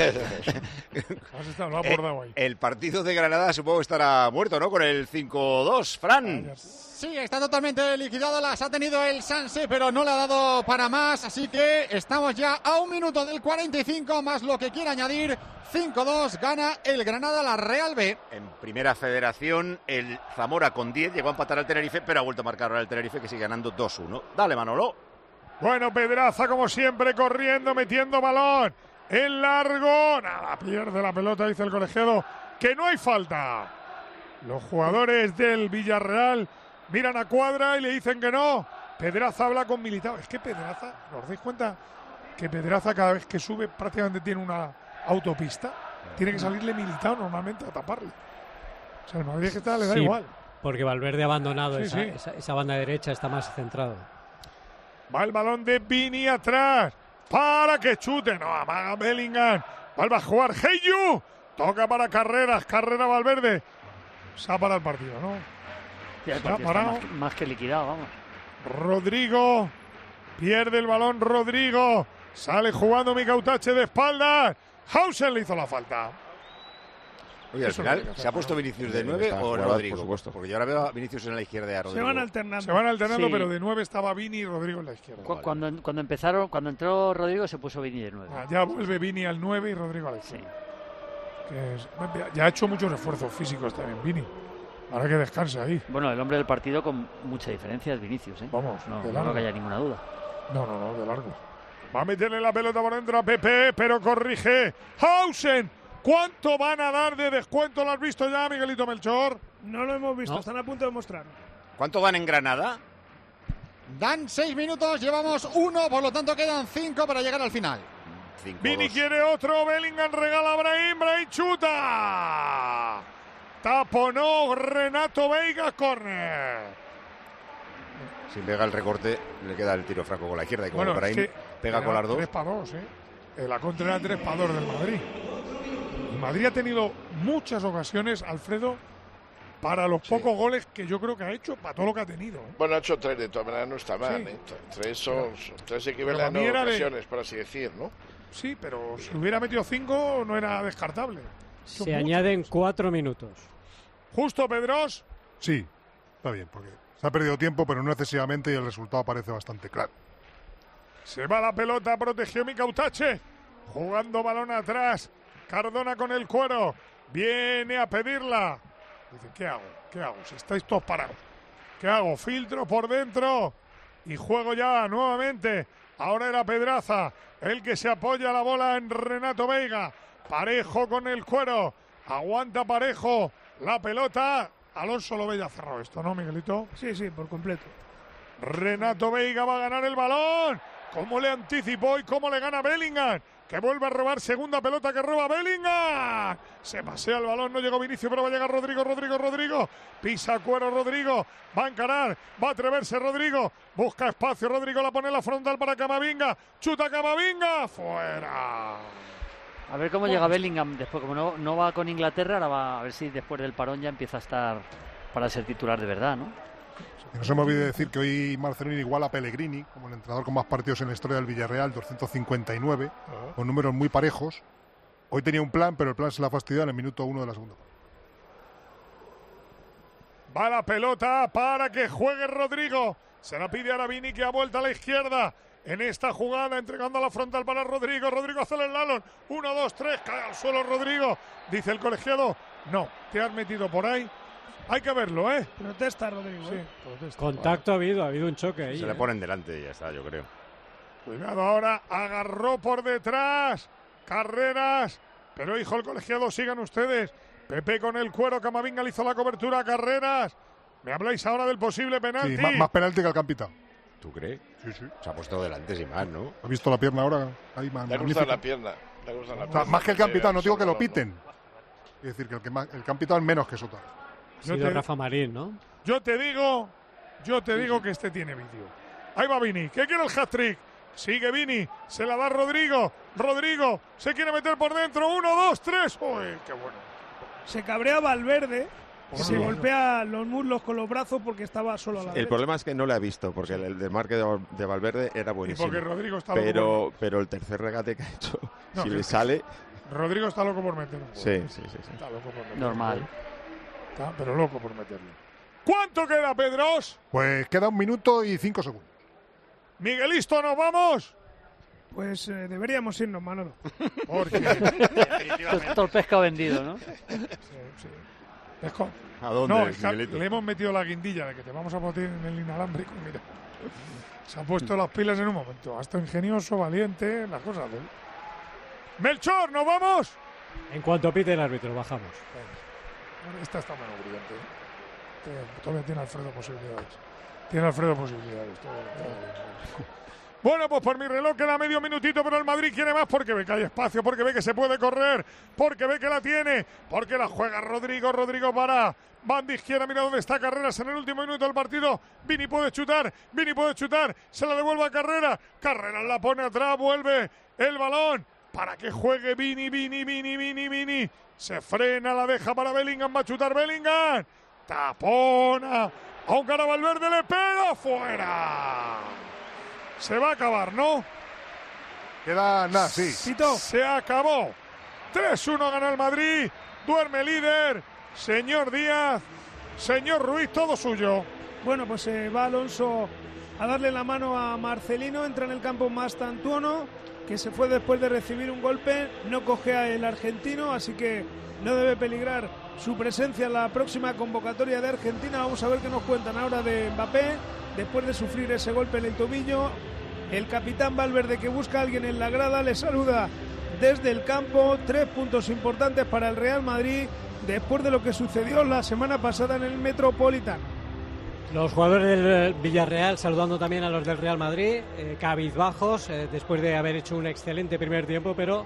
Has estado, lo ha ¿no? abordado ahí. Eh, el partido de Granada supongo que estará muerto, ¿no? Con el cinco dos, Fran. Sí, está totalmente liquidado, las ha tenido el Sanse, pero no le ha dado para más, así que estamos ya a un minuto del cuarenta y cinco, más lo que quiera añadir. cinco dos, gana el Granada la Real B. En primera federación, el Zamora con diez llegó a empatar al Tenerife, pero ha vuelto a marcar ahora el Tenerife, que sigue ganando dos uno. Dale, Manolo. Bueno, Pedraza, como siempre, corriendo, metiendo balón. En largo. Nada, pierde la pelota, dice el colegiado. Que no hay falta. Los jugadores del Villarreal miran a Cuadra y le dicen que no. Pedraza habla con Militao. Es que Pedraza, ¿os dais cuenta que Pedraza cada vez que sube prácticamente tiene una autopista? Tiene que salirle Militao normalmente a taparle. O sea, el Madrid que está le da Sí, igual. Porque Valverde ha abandonado Sí, esa, sí. Esa, esa banda derecha, está más centrado. Va el balón de Vini atrás. Para que chute. No, amaga Bellingham. Vuelve a jugar Heyu. Toca para Carreras. Carrera Valverde. Se ha parado el partido, ¿no? Sí, el Se ha partido está parado. más, más que liquidado, vamos. Rodrigo. Pierde el balón Rodrigo. Sale jugando Mikautache de espaldas. Hausen le hizo la falta. Oye, al Eso final, no ¿se ha puesto Vinicius de nueve o jugada, Rodrigo? por supuesto. Porque yo ahora veo a Vinicius en la izquierda y a Rodrigo. Se van alternando. Se van alternando, Sí. pero de nueve estaba Vini y Rodrigo en la izquierda. Cu- Cuando, cuando empezaron, cuando entró Rodrigo se puso Vini de nuevo. Ah, ya vuelve Vini al nueve y Rodrigo a la izquierda. Que es- ya ha hecho muchos esfuerzos físicos también Vini. Ahora que descansa ahí. Bueno, el hombre del partido con mucha diferencia es Vinicius, ¿eh? Vamos, no, de no largo. creo que haya ninguna duda. No, no, no, de largo. Va a meterle la pelota por dentro a Pepe, pero corrige Hausen. ¿Cuánto van a dar de descuento? ¿Lo has visto ya, Miguelito Melchor? No lo hemos visto, No. están a punto de mostrar. ¿Cuánto dan en Granada? Dan seis minutos, llevamos uno, por lo tanto quedan cinco para llegar al final. Cinco, Vini dos. quiere otro, Bellingham regala a Brahim, Brahim chuta. Taponó Renato Veiga, córner. Si pega el recorte, le queda el tiro franco con la izquierda. Y como Bueno, Brahim es que pega con era las dos. tres para dos, ¿eh? Eh, La contra era tres para dos del Madrid. El Madrid ha tenido muchas ocasiones, Alfredo, para los pocos goles que yo creo que ha hecho, para todo lo que ha tenido. ¿eh? Bueno, ha hecho tres, de todas maneras no está mal. Sí. ¿eh? Tres son, son tres equivalentes para mí era de- ocasiones, por así decir, ¿no? Sí, pero si hubiera metido cinco no era descartable. Se Son muchos. añaden cuatro minutos. Justo, Pedros. Sí, está bien, porque se ha perdido tiempo, pero no excesivamente y el resultado parece bastante claro. Se va la pelota, protegió Mikautache. Jugando balón atrás. Cardona con el cuero. Viene a pedirla. Dice, ¿qué hago? ¿Qué hago? Si estáis todos parados. ¿Qué hago? Filtro por dentro. Y juego ya nuevamente. Ahora era Pedraza. El que se apoya la bola en Renato Veiga. Parejo con el cuero. Aguanta Parejo. La pelota. Alonso lo ve ya cerrado esto, ¿no, Miguelito? Sí, sí, por completo. Renato Veiga va a ganar el balón. ¿Cómo le anticipó y cómo le gana Bellingham? Que vuelve a robar segunda pelota que roba Bellingham. Se pasea el balón, no llegó Vinicius, pero va a llegar Rodrigo, Rodrigo, Rodrigo. Pisa cuero Rodrigo. Va a encarar, va a atreverse Rodrigo. Busca espacio, Rodrigo la pone en la frontal para Camavinga. Chuta Camavinga. Fuera. A ver cómo llega Bellingham después, como no, no va con Inglaterra, ahora va a ver si después del parón ya empieza a estar para ser titular de verdad, ¿no? Y nos hemos olvidado decir que hoy Marcelino iguala a Pellegrini como el entrenador con más partidos en la historia del Villarreal, doscientos cincuenta y nueve, con números muy parejos. Hoy tenía un plan, pero el plan se la ha fastidiado en el minuto uno de la segunda. Va la pelota para que juegue Rodrigo. Se la pide ahora Vini, que ha vuelto a la izquierda. En esta jugada, entregando a la frontal para Rodrigo. Rodrigo hace el slalom. Uno, dos, tres. Cae al suelo Rodrigo. Dice el colegiado. No, te has metido por ahí. Hay que verlo, ¿eh? Protesta, Rodrigo. Sí, ¿eh? protesta. Contacto ha habido, ha habido un choque ahí. Se ¿eh? le ponen delante y ya está, yo creo. Cuidado ahora. Agarró por detrás. Carreras. Pero, hijo, el colegiado, sigan ustedes. Pepe con el cuero. Camavinga le hizo la cobertura a Carreras. ¿Me habláis ahora del posible penalti? Sí, más, más penalti que el Campita. ¿Tú crees? Sí, sí. Se ha puesto delante sin más, ¿no? ¿Has visto la pierna ahora? Ahí, Le ha magnífica. gustado la pierna. Le ha gustado la O sea, pierna. más que el Campita, no digo que lo Sí, piten. Es decir, que el, que más, el Campita menos que Sota. Ha Yo sido te- Rafa Marín, ¿no? Yo te digo, yo te digo que este tiene vídeo. Ahí va Vini, que quiere el hat-trick. Sigue Vini, se la da Rodrigo. Rodrigo se quiere meter por dentro. Uno, dos, tres. Uy, qué bueno. Se cabrea Valverde, Sí. se golpea los muslos con los brazos porque estaba solo a la El derecha. problema es que no le ha visto, porque el, el desmarque de, Val- de Valverde era buenísimo. porque Rodrigo está loco pero, por- pero el tercer regate que ha hecho, No, si que- le sale... Rodrigo está loco por meterlo. Sí, sí, sí, sí. Está loco por meterlo. Normal. Está, pero loco por meterlo. ¿Cuánto queda, Pedros? Pues queda un minuto y cinco segundos. Miguelisto, ¿nos vamos? Pues eh, deberíamos irnos, Manolo. Porque... Todo el pescado vendido, ¿no? Sí, sí. Pesco. ¿A dónde, No, es que Miguelito? le hemos metido la guindilla de que te vamos a poner en el inalámbrico. Mira, se ha puesto las pilas en un momento. Hasta ingenioso, valiente, las cosas de él. Melchor, ¿nos vamos? En cuanto pite el árbitro, bajamos. Esta está menos brillante. ¿eh? Este Todavía tiene Alfredo posibilidades. Tiene Alfredo posibilidades. todavía, todavía. Bueno, pues por mi reloj queda medio minutito, pero el Madrid quiere más porque ve que hay espacio, porque ve que se puede correr, porque ve que la tiene, porque la juega Rodrigo, Rodrigo para banda izquierda, mira dónde está Carreras en el último minuto del partido. Vini puede chutar, Vini puede chutar, se la devuelve a Carreras, Carreras la pone atrás, vuelve el balón para que juegue Vini, Vini, Vini, Vini, Vini. Se frena, la deja para Bellingham, va a chutar Bellingham. Tapona, aunque ahora Valverde le pega, fuera. Se va a acabar, ¿no? Queda nada, sí. Se acabó. tres uno ganó el Madrid. Duerme líder. Señor Díaz, señor Ruiz, todo suyo. Bueno, pues eh, va Alonso a darle la mano a Marcelino. Entra en el campo Mastantuono, que se fue después de recibir un golpe. No coge a el argentino, así que no debe peligrar su presencia en la próxima convocatoria de Argentina. Vamos a ver qué nos cuentan ahora de Mbappé, después de sufrir ese golpe en el tobillo. El capitán Valverde, que busca a alguien en la grada, le saluda desde el campo. Tres puntos importantes para el Real Madrid después de lo que sucedió la semana pasada en el Metropolitano. Los jugadores del Villarreal saludando también a los del Real Madrid, eh, cabizbajos, eh, después de haber hecho un excelente primer tiempo, pero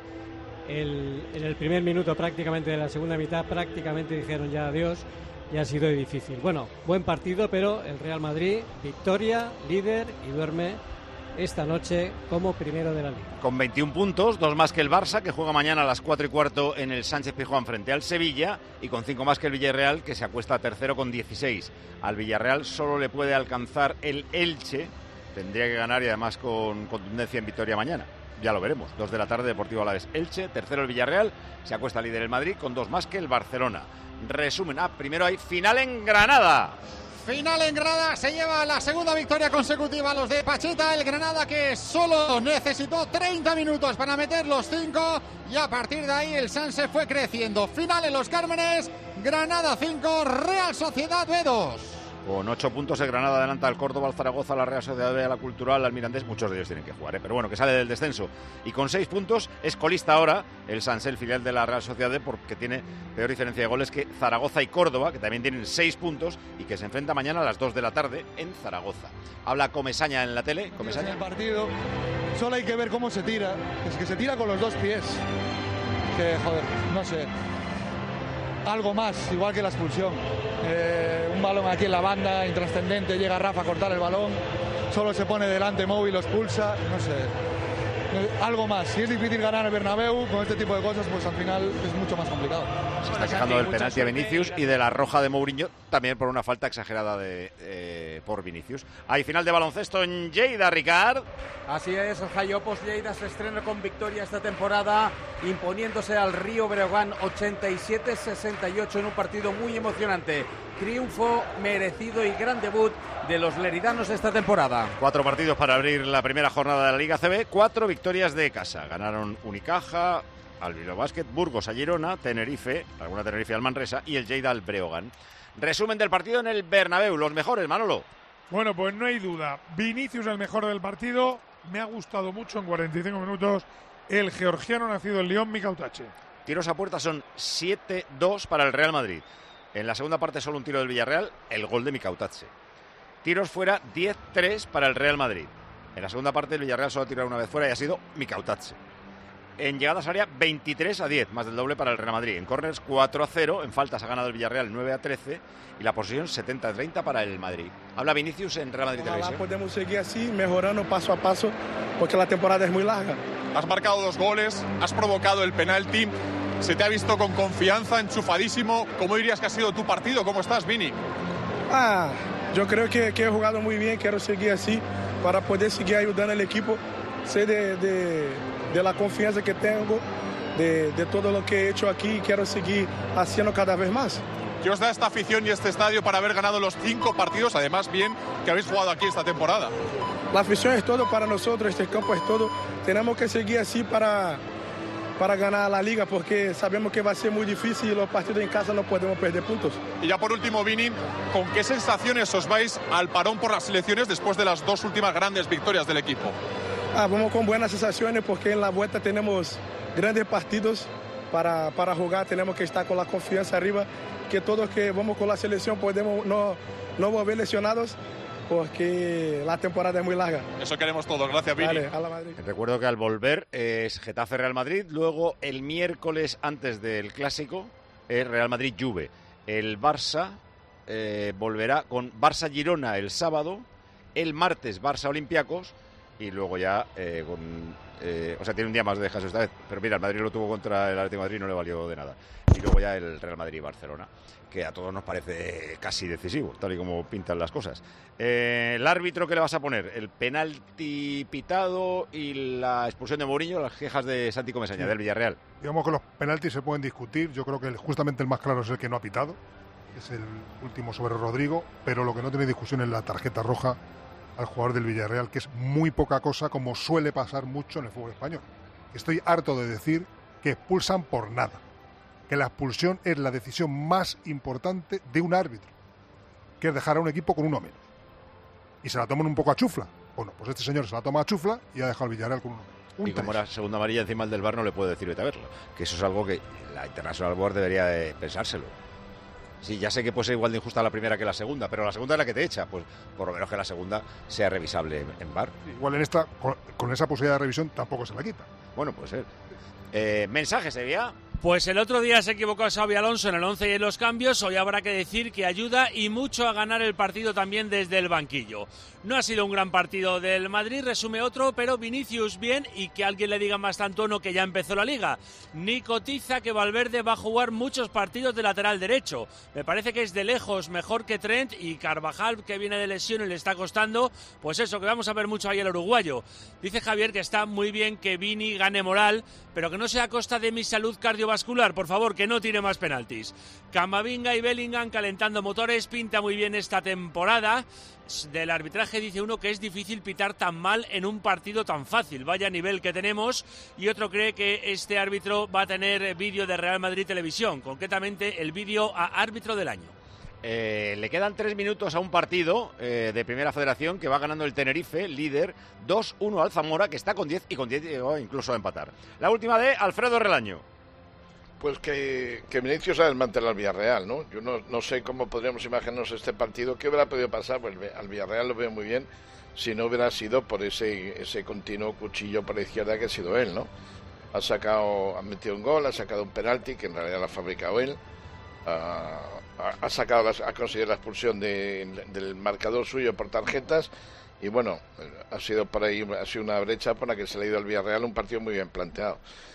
el, en el primer minuto prácticamente de la segunda mitad prácticamente dijeron ya adiós y ha sido difícil. Bueno, buen partido, pero el Real Madrid, victoria, líder y duerme esta noche como primero de la Liga. Con veintiún puntos, dos más que el Barça, que juega mañana a las cuatro y cuarto en el Sánchez Pizjuán frente al Sevilla, y con cinco más que el Villarreal, que se acuesta tercero con dieciséis. Al Villarreal solo le puede alcanzar el Elche, tendría que ganar y además con contundencia en victoria mañana. Ya lo veremos, dos de la tarde, Deportivo Alavés Elche, tercero el Villarreal, se acuesta líder el Madrid con dos más que el Barcelona. Resumen, ah, primero hay final en Granada. Final en Granada, se lleva la segunda victoria consecutiva los de Pacheta. El Granada, que solo necesitó treinta minutos para meter los cinco, y a partir de ahí el Sanse fue creciendo. Final en Los Cármenes, Granada cinco, Real Sociedad B dos. Con ocho puntos el Granada adelanta al Córdoba, al Zaragoza, a la Real Sociedad, a la Cultural, al Mirandés. Muchos de ellos tienen que jugar, ¿eh? Pero bueno, que sale del descenso. Y con seis puntos es colista ahora el Sanse, el filial de la Real Sociedad, porque tiene peor diferencia de goles que Zaragoza y Córdoba, que también tienen seis puntos y que se enfrenta mañana a las dos de la tarde en Zaragoza. Habla Comesaña en la tele. Comesaña. El partido, solo hay que ver cómo se tira. Es que se tira con los dos pies. Que, joder, no sé. Algo más, igual que la expulsión. Eh, un balón aquí en la banda, intrascendente, llega Rafa a cortar el balón, solo se pone delante Móvil, lo expulsa, no sé. Eh, algo más. Si es difícil ganar el Bernabéu con este tipo de cosas, pues al final es mucho más complicado. Se está quejando del penalti a Vinicius y de la roja de Mourinho, también por una falta exagerada de eh, por Vinicius. Hay final de baloncesto en Lleida, Ricard. Así es, el Jaiopos Lleida se estrena con victoria esta temporada, imponiéndose al Río Breogán ochenta y siete sesenta y ocho en un partido muy emocionante. Triunfo merecido y gran debut de los leridanos esta temporada. Cuatro partidos para abrir la primera jornada de la Liga C B, cuatro victorias de casa. Ganaron Unicaja, al Bilbao Basket, Burgos a Girona, Tenerife, alguna Tenerife al Manresa y el Lleida al Breogán. Resumen del partido en el Bernabéu, los mejores, Manolo. Bueno, pues no hay duda. Vinicius el mejor del partido. Me ha gustado mucho en cuarenta y cinco minutos el georgiano nacido en Lyon, Mika Utache. Tiros a puerta son siete dos para el Real Madrid. En la segunda parte solo un tiro del Villarreal, el gol de Mika Utache. Tiros fuera diez tres para el Real Madrid. En la segunda parte el Villarreal solo ha tirado una vez fuera y ha sido Mika Utache. En llegadas área veintitrés a diez, más del doble para el Real Madrid. En córners cuatro a cero, en faltas ha ganado el Villarreal nueve a trece y la posesión setenta a treinta para el Madrid. Habla Vinicius en Real Madrid Televisión. Podemos seguir así, mejorando paso a paso, porque la temporada es muy larga. Has marcado dos goles, has provocado el penalti, se te ha visto con confianza, enchufadísimo. ¿Cómo dirías que ha sido tu partido? ¿Cómo estás, Vini? Ah, yo creo que, que he jugado muy bien, quiero seguir así para poder seguir ayudando al equipo. Sé de, de, de la confianza que tengo, de, de todo lo que he hecho aquí, y quiero seguir haciendo cada vez más. ¿Qué os da esta afición y este estadio para haber ganado los cinco partidos, además bien, que habéis jugado aquí esta temporada? La afición es todo para nosotros, este campo es todo. Tenemos que seguir así para, para ganar la liga, porque sabemos que va a ser muy difícil y los partidos en casa no podemos perder puntos. Y ya por último, Vini, ¿con qué sensaciones os vais al parón por las selecciones después de las dos últimas grandes victorias del equipo? Ah, vamos con buenas sensaciones porque en la vuelta tenemos grandes partidos para, para jugar, tenemos que estar con la confianza arriba, que todos que vamos con la selección podemos no, no volver lesionados, porque la temporada es muy larga. Eso queremos todos, gracias Vini. Vale, a la Madrid. Recuerdo que al volver es Getafe Real Madrid, luego el miércoles antes del Clásico es Real Madrid Juve. El Barça eh, volverá con Barça Girona el sábado, el martes Barça Olympiacos y luego ya eh, con, eh, o sea, tiene un día más de descanso esta vez, pero mira, el Madrid lo tuvo contra el Atlético de Madrid y no le valió de nada. Y luego ya el Real Madrid y Barcelona, que a todos nos parece casi decisivo, tal y como pintan las cosas. Eh, el árbitro, ¿qué le vas a poner? El penalti pitado y la expulsión de Mourinho, las quejas de Santi Comesaña, sí, del Villarreal. Digamos que los penaltis se pueden discutir, yo creo que justamente el más claro es el que no ha pitado, es el último sobre Rodrigo, pero lo que no tiene discusión es la tarjeta roja al jugador del Villarreal, que es muy poca cosa, como suele pasar mucho en el fútbol español. Estoy harto de decir que expulsan por nada, que la expulsión es la decisión más importante de un árbitro, que es dejar a un equipo con uno menos. Y se la toman un poco a chufla. Bueno, pues este señor se la toma a chufla y ha dejado al Villarreal con uno menos. Un y como era segunda amarilla encima el del V A R, no le puede decir vete a verlo. Que eso es algo que la International Board debería de pensárselo. Sí, ya sé que puede ser igual de injusta la primera que la segunda, pero la segunda es la que te echa. Pues por lo menos que la segunda sea revisable en, en V A R. Igual en esta, con, con esa posibilidad de revisión, tampoco se la quita. Bueno, puede ser. Eh, ¿Mensaje, Sevilla? Pues el otro día se equivocó Xabi Alonso en el once y en los cambios. Hoy habrá que decir que ayuda y mucho a ganar el partido también desde el banquillo. No ha sido un gran partido del Madrid, resume otro, pero Vinicius bien, y que alguien le diga más tanto no que ya empezó la Liga. Ni cotiza que Valverde va a jugar muchos partidos de lateral derecho. Me parece que es de lejos mejor que Trent, y Carvajal, que viene de lesión y le está costando, pues eso, que vamos a ver mucho ahí el uruguayo. Dice Javier que está muy bien que Vini gane moral, pero que no sea a costa de mi salud cardiovascular, por favor, que no tire más penaltis. Camavinga y Bellingham calentando motores, pinta muy bien esta temporada. Del arbitraje dice uno que es difícil pitar tan mal en un partido tan fácil, vaya nivel que tenemos, y otro cree que este árbitro va a tener vídeo de Real Madrid Televisión, concretamente el vídeo a árbitro del año. Eh, le quedan tres minutos a un partido eh, de Primera Federación que va ganando el Tenerife, líder, dos uno al Zamora, que está con diez y con diez llegó incluso a empatar. La última de Alfredo Relaño. Pues que, que Vinicius ha desmantelado al Villarreal, ¿no? Yo no, no sé cómo podríamos imaginarnos este partido. ¿Qué hubiera podido pasar? Pues al Villarreal lo veo muy bien si no hubiera sido por ese, ese continuo cuchillo por la izquierda que ha sido él, ¿no? Ha sacado, ha metido un gol, ha sacado un penalti que en realidad lo ha fabricado él. Ha, ha sacado, las, ha conseguido la expulsión de, del marcador suyo por tarjetas. Y bueno, ha sido por ahí, ha sido una brecha por la que se le ha ido al Villarreal, un partido muy bien planteado.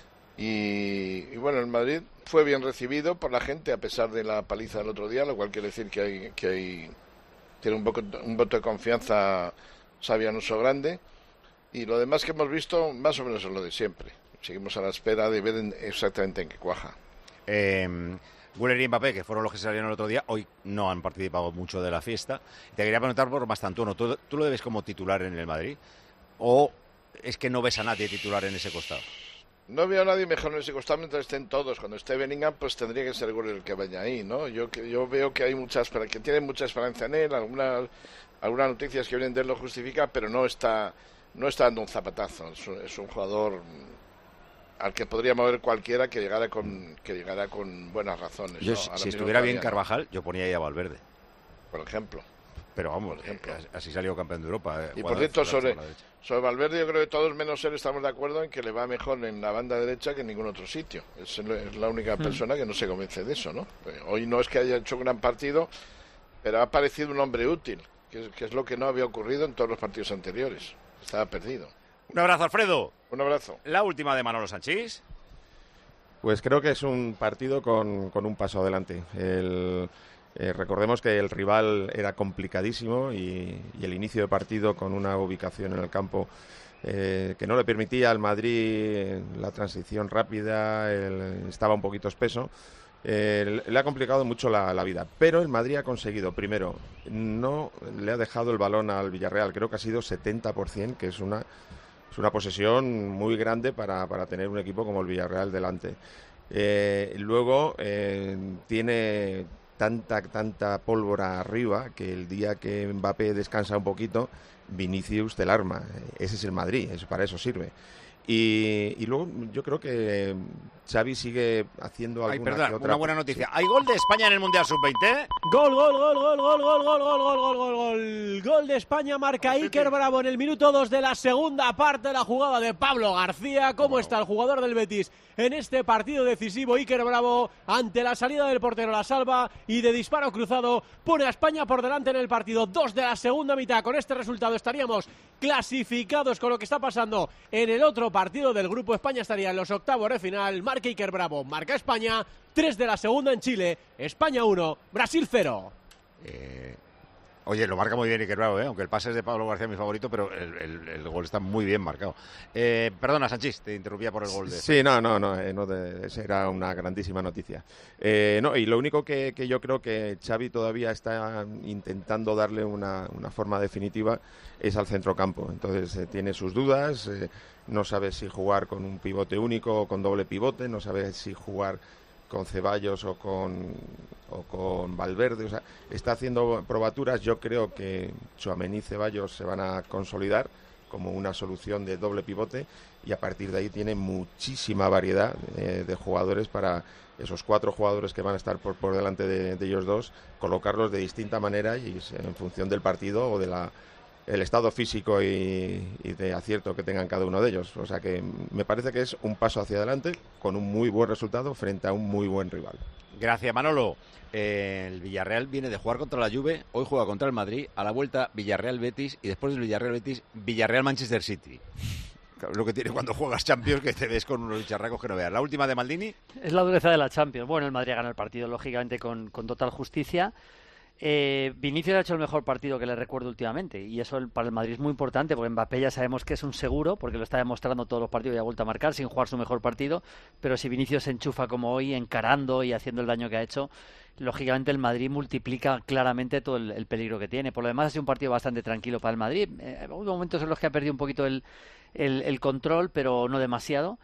Y, y bueno, el Madrid fue bien recibido por la gente a pesar de la paliza del otro día, lo cual quiere decir que hay que hay tiene un, poco, un voto de confianza Xabi Alonso grande, y lo demás que hemos visto más o menos es lo de siempre. Seguimos a la espera de ver en, exactamente en qué cuaja. Eh, Güler y Mbappé, que fueron los que salieron el otro día, hoy no han participado mucho de la fiesta. Te quería preguntar por Mastantuono, ¿tú, ¿tú lo debes como titular en el Madrid? ¿O es que no ves a nadie titular en ese costado? No veo a nadie mejor en ese costado mientras estén todos. Cuando esté Bellingham, pues tendría que ser Güler el que vaya ahí, ¿no? Yo yo veo que hay mucha esperanza, que tienen mucha esperanza en él. Algunas algunas noticias que vienen de él lo justifica, pero no está no está dando un zapatazo. Es un, es un jugador al que podría mover cualquiera que llegara con que llegara con buenas razones. Yo, ¿no? si, si estuviera bien Carvajal, no. Yo ponía ahí a Valverde, por ejemplo. Pero vamos, eh, así salió campeón de Europa. Eh, y por cierto, sobre, sobre Valverde, yo creo que todos menos él estamos de acuerdo en que le va mejor en la banda derecha que en ningún otro sitio. Es, es la única persona que no se convence de eso, ¿no? Hoy no es que haya hecho un gran partido, pero ha parecido un hombre útil, que es, que es lo que no había ocurrido en todos los partidos anteriores. Estaba perdido. Un abrazo, Alfredo. Un abrazo. La última de Manolo Sanchís. Pues creo que es un partido con, con un paso adelante. El... Eh, recordemos que el rival era complicadísimo y, y el inicio de partido con una ubicación en el campo eh, que no le permitía al Madrid la transición rápida, el, estaba un poquito espeso, eh, le ha complicado mucho la, la vida. Pero el Madrid ha conseguido, primero, no le ha dejado el balón al Villarreal, creo que ha sido setenta por ciento, que es una, es una posesión muy grande para, para tener un equipo como el Villarreal delante. Eh, luego eh, tiene... tanta tanta pólvora arriba que el día que Mbappé descansa un poquito, Vinicius te la arma. Ese es el Madrid, eso, para eso sirve. Y, y luego yo creo que Xavi sigue haciendo alguna Ay, perdona, que otra... una buena noticia. ¿Hay gol de España en el Mundial sub veinte? Gol, gol, gol, gol, gol, gol, gol, gol, gol, gol, gol, gol. Gol de España, marca Iker Bravo en el minuto dos de la segunda parte de la jugada de Pablo García. ¿Cómo está el jugador del Betis en este partido decisivo? Iker Bravo, ante la salida del portero, la salva y de disparo cruzado pone a España por delante en el partido. Dos de la segunda mitad. Con este resultado estaríamos clasificados con lo que está pasando en el otro partido del grupo. España estaría en los octavos de final. Marca Iker Bravo, marca España. Tres de la segunda en Chile. España uno, Brasil cero. Eh, oye, lo marca muy bien Iker Bravo, ¿eh? Aunque el pase es de Pablo García, mi favorito, pero el, el, el gol está muy bien marcado. Eh, perdona, Sanchís, te interrumpía por el gol de... Sí, no, no, no, eh, no de, esa era una grandísima noticia. Eh, no, y lo único que, que yo creo que Xavi todavía está intentando darle una, una forma definitiva es al centrocampo. Entonces eh, tiene sus dudas, eh, no sabe si jugar con un pivote único o con doble pivote, no sabe si jugar con Ceballos o con o con Valverde, o sea, está haciendo probaturas. Yo creo que Tchouaméni y Ceballos se van a consolidar como una solución de doble pivote y a partir de ahí tiene muchísima variedad eh, de jugadores para esos cuatro jugadores que van a estar por, por delante de, de ellos dos, colocarlos de distinta manera y en función del partido o de la el estado físico y, y de acierto que tengan cada uno de ellos. O sea que me parece que es un paso hacia adelante con un muy buen resultado frente a un muy buen rival. Gracias, Manolo. Eh, el Villarreal viene de jugar contra la Juve, hoy juega contra el Madrid, a la vuelta Villarreal-Betis y después del Villarreal-Betis, Villarreal-Manchester City. Claro, lo que tiene cuando juegas Champions, que te ves con unos bicharracos que no veas. La última de Maldini. Es la dureza de la Champions. Bueno, el Madrid gana el partido, lógicamente, con, con total justicia. Eh, Vinicius ha hecho el mejor partido que le recuerdo últimamente y eso el, para el Madrid es muy importante porque Mbappé ya sabemos que es un seguro porque lo está demostrando todos los partidos y ha vuelto a marcar sin jugar su mejor partido, pero si Vinicius se enchufa como hoy, encarando y haciendo el daño que ha hecho, lógicamente el Madrid multiplica claramente todo el, el peligro que tiene. Por lo demás ha sido un partido bastante tranquilo para el Madrid. Eh, hubo momentos en los que ha perdido un poquito el, el, el control, pero no demasiado,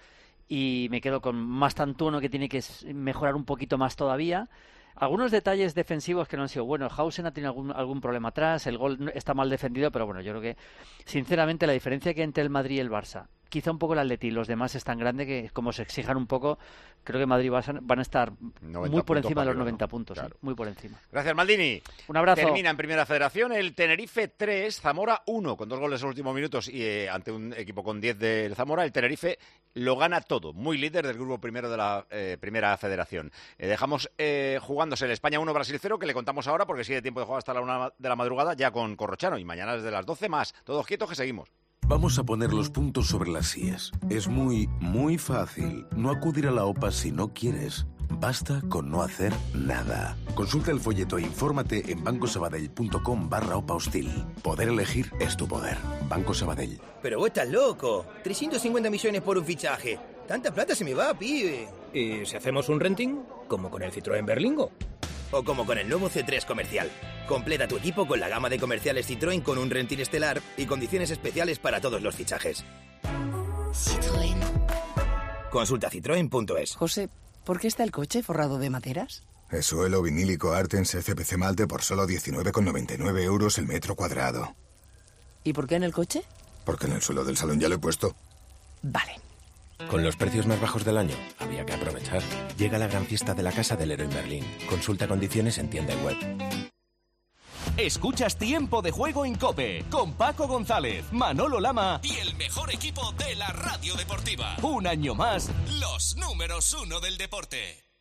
y me quedo con más Tantuono, que tiene que mejorar un poquito más todavía. Algunos detalles defensivos que no han sido buenos. Hausen ha tenido algún, algún problema atrás, el gol está mal defendido, pero bueno, yo creo que sinceramente la diferencia que hay entre el Madrid y el Barça, quizá un poco el Atleti, los demás es tan grande que como se exijan un poco, creo que Madrid y Barça van a estar muy por encima de los noventa puntos, claro. ¿eh? Muy por encima. Gracias, Maldini. Un abrazo. Termina en Primera Federación el Tenerife tres, Zamora uno, con dos goles en los últimos minutos y eh, ante un equipo con diez del Zamora, el Tenerife lo gana todo, muy líder del grupo primero de la eh, Primera Federación. Eh, dejamos eh, jugándose el España uno, Brasil cero, que le contamos ahora porque sigue tiempo de jugar hasta la una de la madrugada ya con Corrochano y mañana desde las doce más. Todos quietos que seguimos. Vamos a poner los puntos sobre las íes. Es muy, muy fácil no acudir a la OPA si no quieres. Basta con no hacer nada. Consulta el folleto e infórmate en bancosabadell.com barra OPA hostil. Poder elegir es tu poder. Banco Sabadell. Pero vos estás loco. trescientos cincuenta millones por un fichaje. Tanta plata se me va, pibe. ¿Y si hacemos un renting? Como con el Citroën Berlingo. O como con el nuevo C tres Comercial. Completa tu equipo con la gama de comerciales Citroën con un renting estelar y condiciones especiales para todos los fichajes. Citroën. Consulta citroen punto es. José, ¿por qué está el coche forrado de maderas? Es suelo vinílico Artens C P C Malte por solo diecinueve con noventa y nueve euros el metro cuadrado. ¿Y por qué en el coche? Porque en el suelo del salón ya lo he puesto. Vale. Con los precios más bajos del año, había que aprovechar. Llega la gran fiesta de la Casa del Héroe en Berlín. Consulta condiciones en tienda y web. Escuchas Tiempo de Juego en COPE, con Paco González, Manolo Lama y el mejor equipo de la radio deportiva. Un año más, los números uno del deporte.